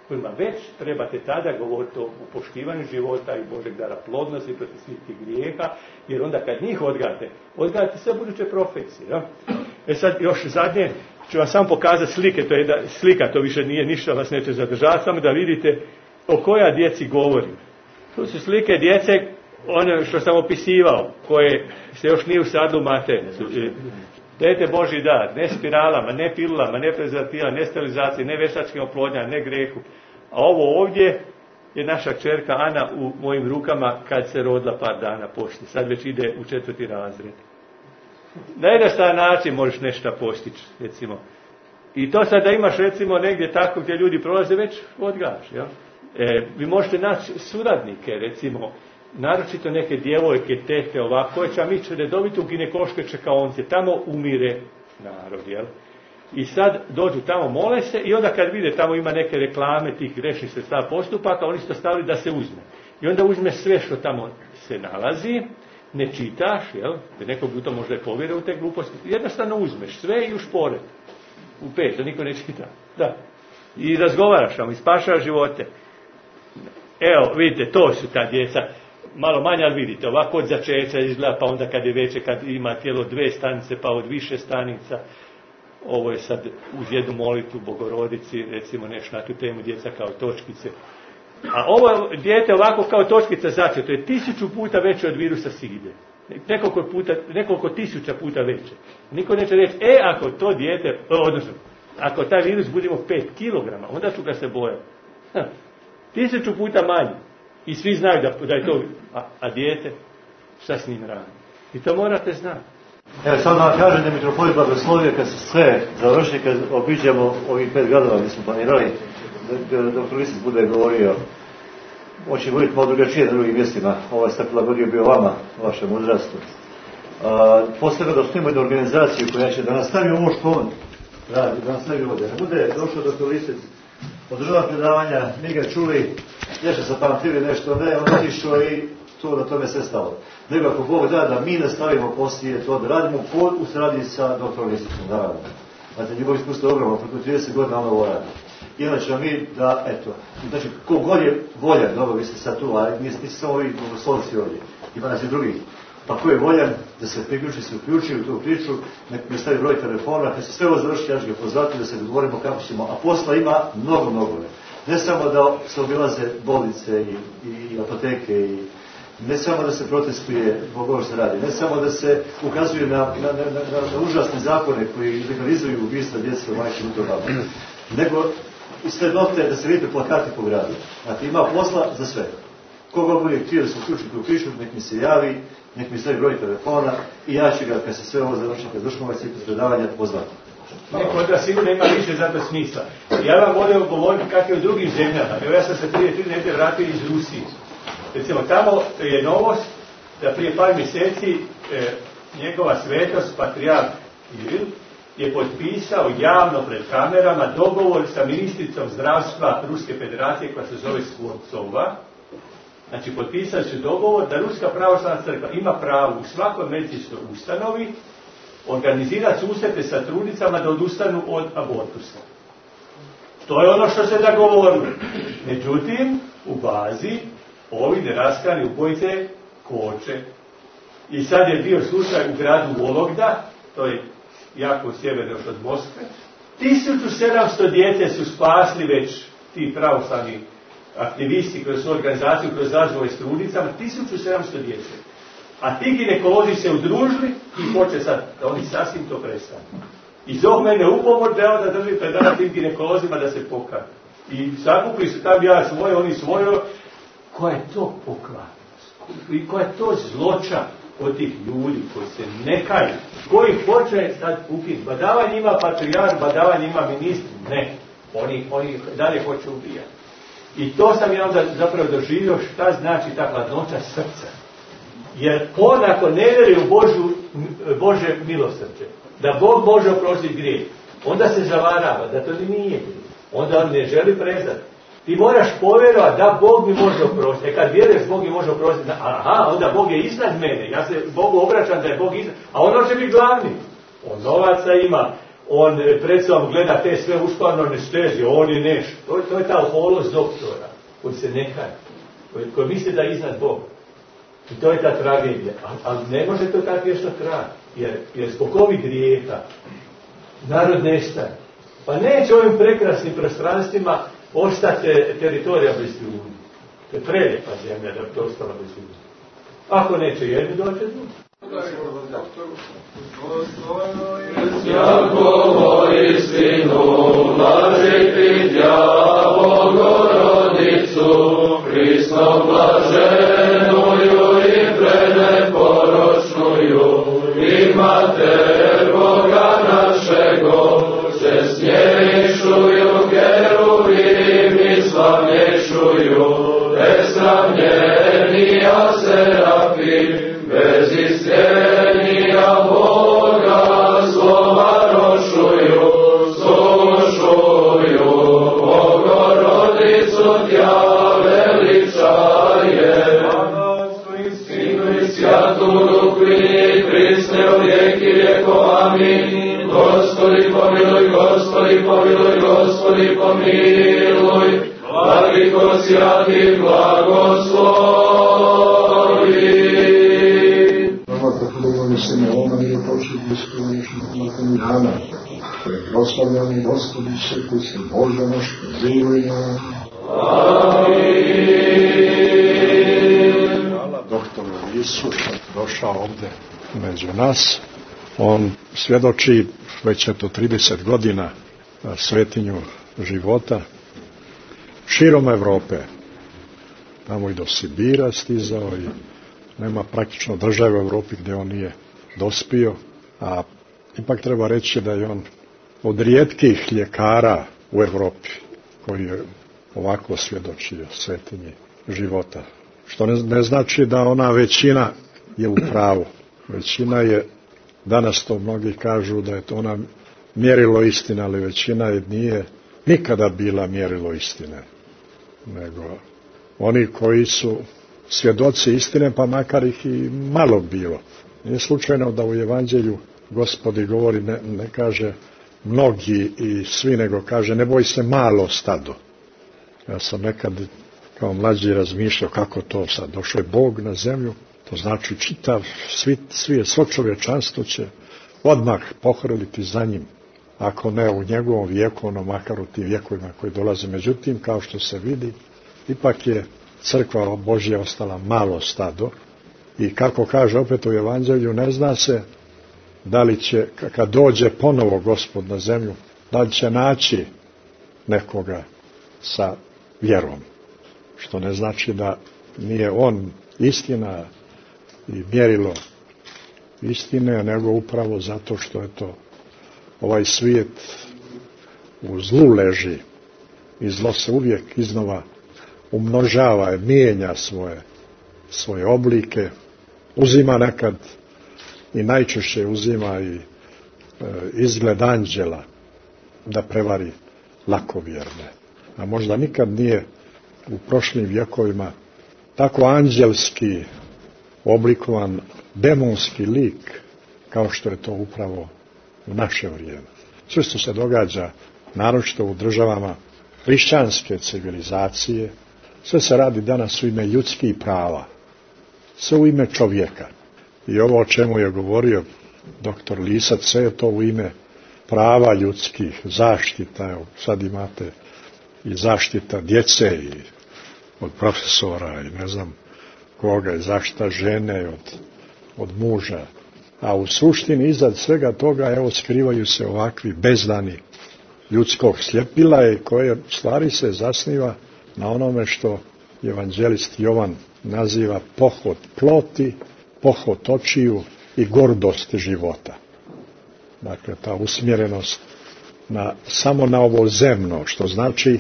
Speaker 3: kojima već trebate tada govoriti o poštivanju života i Božeg dara plodnosti protiv svih tih grijeha, jer onda kad njih odgajate, odgajate sve buduće profesije. Ja? E sad još zadnje ću vam samo pokazati slike, to je da, slika, to više nije ništa, vas neće zadržati, samo da vidite o koja djeci govorim. Tu su slike djece, one što sam opisivao, koje se još nije usadilo u maternicu. Dajte Božji dar, ne spiralama, ne pilulama, ne prezervativima, ne sterilizaciji, ne veštačkim oplodnjama, ne grehu. A ovo ovdje je naša kćerka Ana u mojim rukama kad se rodila par dana poslije. Sad već ide u četvrti razred. Na jednostavan način možeš nešto postići, recimo. I to sad da imaš, recimo, negdje tako gdje ljudi prolaze, već odgaš, jel? E, vi možete naći suradnike, recimo, naročito neke djevojke, tete, ovako, koje će vam ići redovito u ginekološke čekaonice. Tamo umire narod, jel? I sad dođu tamo, mole se i onda kad vide tamo ima neke reklame tih grešnih sredstava postupaka, oni su to stavili da se uzme. I onda uzme sve što tamo se nalazi, ne čitaš, jel? Da nekog u to možda je povjeruje u te gluposti. Jednostavno uzmeš sve i ušpored. U peć, da niko ne čita. Da. I razgovaraš vam, i spašavaš živote. Evo, vidite, to su ta djeca. Malo manje, ali vidite, ovako od začeća izgleda, pa onda kad je veće, kad ima tijelo dve stanice, pa od više stanica. Ovo je sad uz jednu molitvu Bogorodici, recimo nešto na tu temu, djeca kao točkice. A ovo dijete ovako kao točkica začeto je tisuću puta veće od virusa side. Nekoliko, puta, nekoliko tisuća puta veće. Niko neće reći, e, ako to dijete, odnosno, ako taj virus budemo pet kilograma, onda ću ga se bojati. Tisuću puta manje. I svi znaju da, da je to, a, a dijete, šta s njim radi? I to morate znati.
Speaker 2: Evo, sad vam kažem da mitropolit blagoslovio kad se sve završi, kad obiđemo ovih pet gradova gdje smo planirali, da doktor Lisec bude govorio, hoće govoriti malo drugačije na drugim mjestima, ovaj se prilagodio bio vama, vašem uzrastu. Posljedno da osnovimo jednu organizaciju koja će da nastavi ovo što on radi, da nastavi ovdje. Ne bude došao doktor Lisec, održava predavanja, mi ga čuli, nešto zapamtili nešto, ne, on otišao i to na tome sve stalo. Nego ako Bog da, da mi nastavimo poslije to da radimo pod u sradi sa doktorom Lisecom, da radimo. Znate, njegov iskustvo je ogromno, preko trideset godina ono ovo radi. I onda ćemo mi da, eto, znači, kogod je voljan, dobro, vi ste sad tu, a niste samo ovi bogoslovci ovdje, ima nas i drugih. Pa ko je voljan da se priključi, se uključi u tu priču, nek mi stavi broj telefona, kad se sve ovo završi, ja ću ga pozvati da se dogovorimo kako ćemo, a posla ima mnogo, mnogo. Ne samo da se obilaze bolnice i, i apoteke, i ne samo da se protestuje zbog ovo što se radi, ne samo da se ukazuje na, na, na, na, na užasne zakone koji legalizuju ubistva djece u majčim utobama, nego i srednote da se vidite plakati po gradu. Znači, ima posla za sve. Koga bude htio da se uključi u pišu, nek mi se javi, nek mi stavi broj telefona i ja ću ga, kad se sve ovo završi, kad završimo ovaj ciklus predavanja, pozvati.
Speaker 3: Neko od vas sigurno ima više za to smisla. Ja vam moram govoriti kako je u drugim zemljama. Evo, ja sam se prije tri nedjelje vratio iz Rusije. Recimo, tamo je novost da prije par mjeseci e, njegova svetost, patrijarh Kiril, je potpisao javno pred kamerama dogovor sa ministricom zdravstva Ruske federacije koja se zove Skvorcova. Znači, potpisali su dogovor da Ruska pravoslavna crkva ima pravo u svakoj medicinskoj ustanovi organizirati susrete sa trudnicama da odustanu od abortusa. To je ono što se dogovorilo. Međutim, u bazi ovi neraskani ubojice koče. I sad je bio slučaj u gradu Vologda, to je jako sjeverno još od Moskve. tisuću sedamsto djece su spasli već ti pravoslavni aktivisti kroz su organizaciju, kroz razgovore s trudnicama, tisuću sedamsto djece. A ti ginekolozi se udružili i hoće sad da oni sasvim to prestanu. I zove mene u pomoć da da drži predana tim ginekolozima da se pokaju. I sakupili su tam ja svoje, oni svoje. Koja je to pokvarnost? I koja je to zloča od tih ljudi koji se ne kaju? Koji hoće sad ukinuti? Badavanje ima patrijarh, badavanje ima ministr? Ne. Oni, oni dalje hoće ubijati. I to sam ja onda zapravo doživio šta znači ta hladnoća srca. Jer on ako ne vjeruje u Božu, Bože milosrđe, da Bog može oprostiti grijeh, onda se zavarava da to nije grijeh. Onda on ne želi prezati. Ti moraš povjerovati da Bog mi može oprostiti. E kad vjeruješ Bog mi može oprostiti, aha, onda Bog je iznad mene. Ja se Bogu obraćam da je Bog iznad. A on će biti glavni. On novaca ima, on pred sobom gleda te sve uspavno anestezije, on je nešto. To, to je ta oholost doktora, koji se ne kaje, koji, koji misli da je iznad Boga. I to je ta tragedija. Ali ne može to tako još trajati, jer, jer zbog ovih grijeha narod nestaje. Pa neće ovim prekrasnim prostranstvima ostati teritorija bez ljudi. To je prelijepa zemlja da bi to ostala bez ljudi. Ako neće jedni, doće drugi.
Speaker 5: Jakovo istinu, blažiti dja Bogorodicu, Hristom blaženuju i preneporočnuju, i Mater Boga našego, se snješuju kerubim i slavnješuju, besravnjenija serafim, bez istjenija Boga slova rošuju, slušuju, Bogorodicu tja veličaje. Sinu i svjatu rukvini, prisne u vijeki vijekov, amin. Gospodi pomiluj, Gospodi pomiluj, Gospodi pomiluj, vladiko svjati blagoslovi.
Speaker 6: Simeona nije počet ispunješnih nakon dana, koji je proslavljeni Gospodi se, koji se Bože naš priluj nam.
Speaker 5: Amin.
Speaker 6: Doktor Isus došao ovde među nas. On svjedoči već eto trideset godina svetinju života širom Evrope. Tamo i do Sibira stizao i nema praktično države u Evropi gdje on nije dospio, a ipak treba reći da je on od rijetkih ljekara u Evropi koji je ovako svjedočio svetinji života. Što ne, ne znači da ona većina je u pravu. Većina je, danas to mnogi kažu da je to ona mjerilo istine, ali većina je nije nikada bila mjerilo istine. Nego oni koji su svjedoci istine, pa makar ih i malo bilo. Nije slučajno da u Evanđelju Gospodi govori, ne, ne kaže mnogi i svi, nego kaže ne boj se malo stado. Ja sam nekad kao mlađi razmišljao kako to sad. Došao je Bog na zemlju, to znači čitav, svi, svi, svo čovječanstvo će odmah pohrliti za njim. Ako ne u njegovom vijeku, ono makar u tim vijekovima koji dolaze. Međutim, kao što se vidi, ipak je crkva Božja ostala malo stado. I kako kaže opet u Evanđelju, ne zna se da li će, kad dođe ponovo Gospod na zemlju, da li će naći nekoga sa vjerom. Što ne znači da nije on istina i mjerilo istine, nego upravo zato što je to ovaj svijet u zlu leži i zlo se uvijek iznova umnožava i mijenja svoje, svoje oblike, uzima nekad i najčešće uzima i e, izgled anđela da prevari lakovjerne. A možda nikad nije u prošlim vjekovima tako anđelski oblikovan demonski lik kao što je to upravo u naše vrijeme. Sve što se događa, naročito u državama hrišćanske civilizacije, sve se radi danas u ime ljudskih prava, sve u ime čovjeka. I ovo o čemu je govorio doktor Lisac, sve je to u ime prava ljudskih, zaštita. Evo, sad imate i zaštita djece i od profesora i ne znam koga, i zaštita žene od, od muža. A u suštini iznad svega toga, evo, skrivaju se ovakvi bezdani ljudskog sljepila i koje stvari se zasniva na onome što evanđelist Jovan naziva pohod ploti, pohod očiju i gordost života. Dakle, ta usmjerenost na, samo na ovo zemno, što znači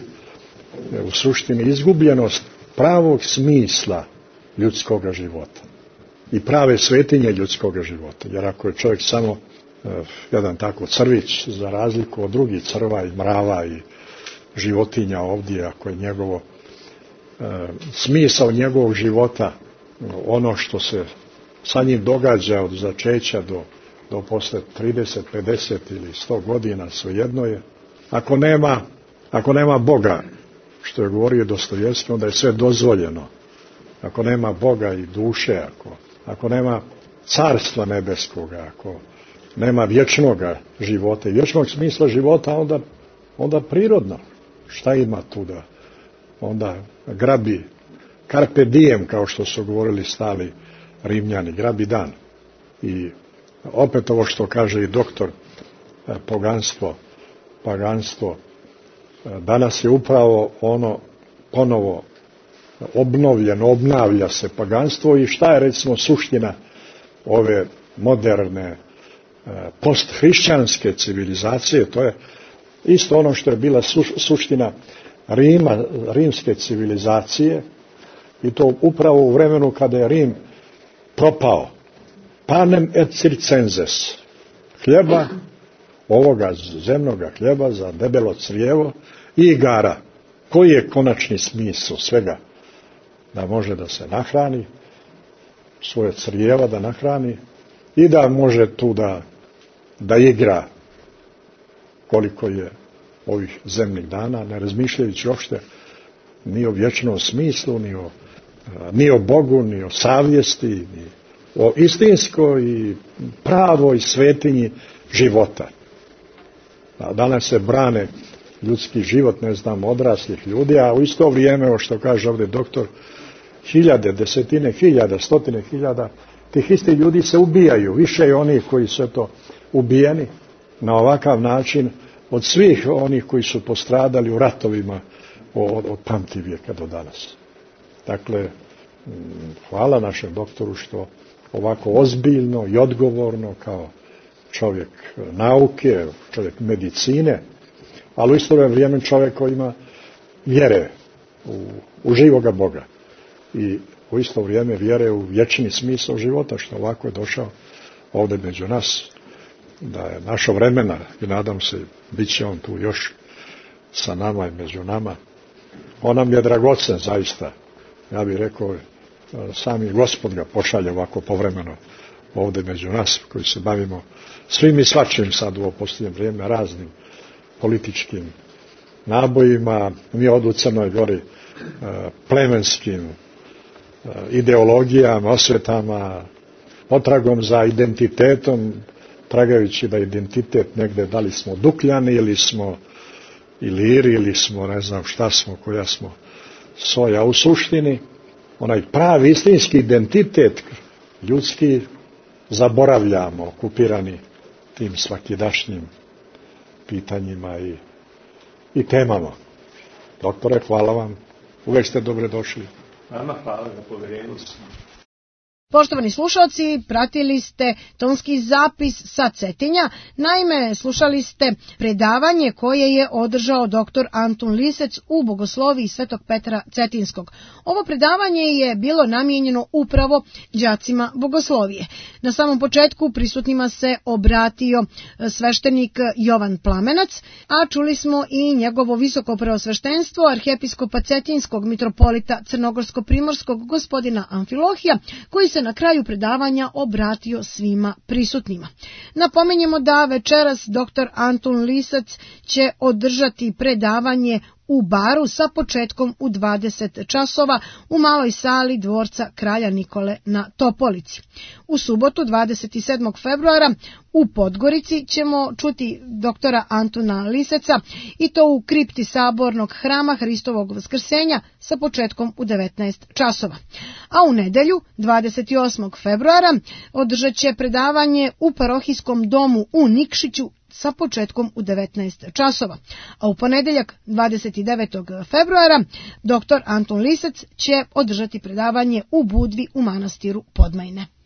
Speaker 6: u suštini izgubljenost pravog smisla ljudskog života i prave svetinje ljudskog života. Jer ako je čovjek samo eh, jedan tako crvić, za razliku od drugih crva i mrava i životinja ovdje, ako je njegovo e, smisao njegovog života ono što se sa njim događa od začeća do do posle trideset, pedeset ili sto godina, svejedno je. Ako nema, ako nema Boga, što je govorio Dostojevski, onda je sve dozvoljeno. Ako nema Boga i duše, ako, ako nema carstva nebeskoga, ako nema vječnoga života i vječnog smisla života, onda, onda prirodno. Šta ima tu da onda grabi carpe diem, kao što su govorili stali Rimljani, grabi dan. I opet ovo što kaže i doktor, poganstvo, paganstvo, danas je upravo ono ponovo obnovljeno, obnavlja se paganstvo. I šta je recimo suština ove moderne posthrišćanske civilizacije? To je isto ono što je bila suština Rima, rimske civilizacije, i to upravo u vremenu kada je Rim propao. Panem et circenses, hljeba, ovoga zemnoga hljeba za debelo crijevo i igara. Koji je konačni smisao svega? Da može da se nahrani, svoje crijeva da nahrani i da može tu da, da igra koliko je ovih zemnih dana, ne razmišljajući uopšte ni o vječnom smislu, ni o, ni o Bogu, ni o savjesti, ni o istinskoj i pravoj svetinji života. A danas se brane ljudski život, ne znam, odraslih ljudi, a u isto vrijeme, o što kaže ovdje doktor, hiljade, desetine hiljada, stotine hiljada tih istih ljudi se ubijaju. Više je onih koji su to ubijeni na ovakav način od svih onih koji su postradali u ratovima od, od pamtivijeka do danas. Dakle, hvala našem doktoru što ovako ozbiljno i odgovorno kao čovjek nauke, čovjek medicine, ali u isto vrijeme čovjek koji ima vjere u, u živoga Boga i u isto vrijeme vjere u vječni smisao života, što ovako je došao ovdje među nas, da je našo vremena i nadam se bit će on tu još sa nama i među nama. On nam je dragocen zaista. Ja bih rekao, sami Gospod ga pošalje ovako povremeno ovdje među nas koji se bavimo svim i svačim sad u ovo posljednje vrijeme, raznim političkim nabojima, mi od u Crnoj Gori plemenskim ideologijama, osvetama, potragom za identitetom, tragajući da identitet negdje, da li smo Dukljani ili smo Iliri ili smo ne znam šta smo, koja smo soja. U suštini onaj pravi istinski identitet ljudski zaboravljamo, okupirani tim svakidašnjim pitanjima i, i temama. Doktore, hvala vam, uvijek ste dobro došli.
Speaker 3: Vama hvala za povjerenje.
Speaker 1: Poštovani slušalci, pratili ste tonski zapis sa Cetinja. Naime, slušali ste predavanje koje je održao doktor Antun Lisec u Bogosloviji Svetog Petra Cetinskog. Ovo predavanje je bilo namijenjeno upravo đacima Bogoslovije. Na samom početku prisutnima se obratio sveštenik Jovan Plamenac, a čuli smo i njegovo visoko preosveštenstvo arhijepiskopa Cetinskog mitropolita Crnogorsko-primorskog gospodina Amfilohija, koji se na kraju predavanja obratio svima prisutnima. Napomenjemo da večeras doktor Antun Lisec će održati predavanje u baru sa početkom u dvadeset časova u maloj sali dvorca kralja Nikole na Topolici. U subotu dvadeset sedmog februara u Podgorici ćemo čuti doktora Antuna Liseca i to u kripti sabornog hrama Hristovog Vaskrsenja sa početkom u devetnaest časova. A u nedelju dvadeset osmog februara održat će predavanje u parohijskom domu u Nikšiću sa početkom u devetnaest časova. A u ponedjeljak dvadeset devetog februara doktor Antun Lisec će održati predavanje u Budvi u manastiru Podmajne.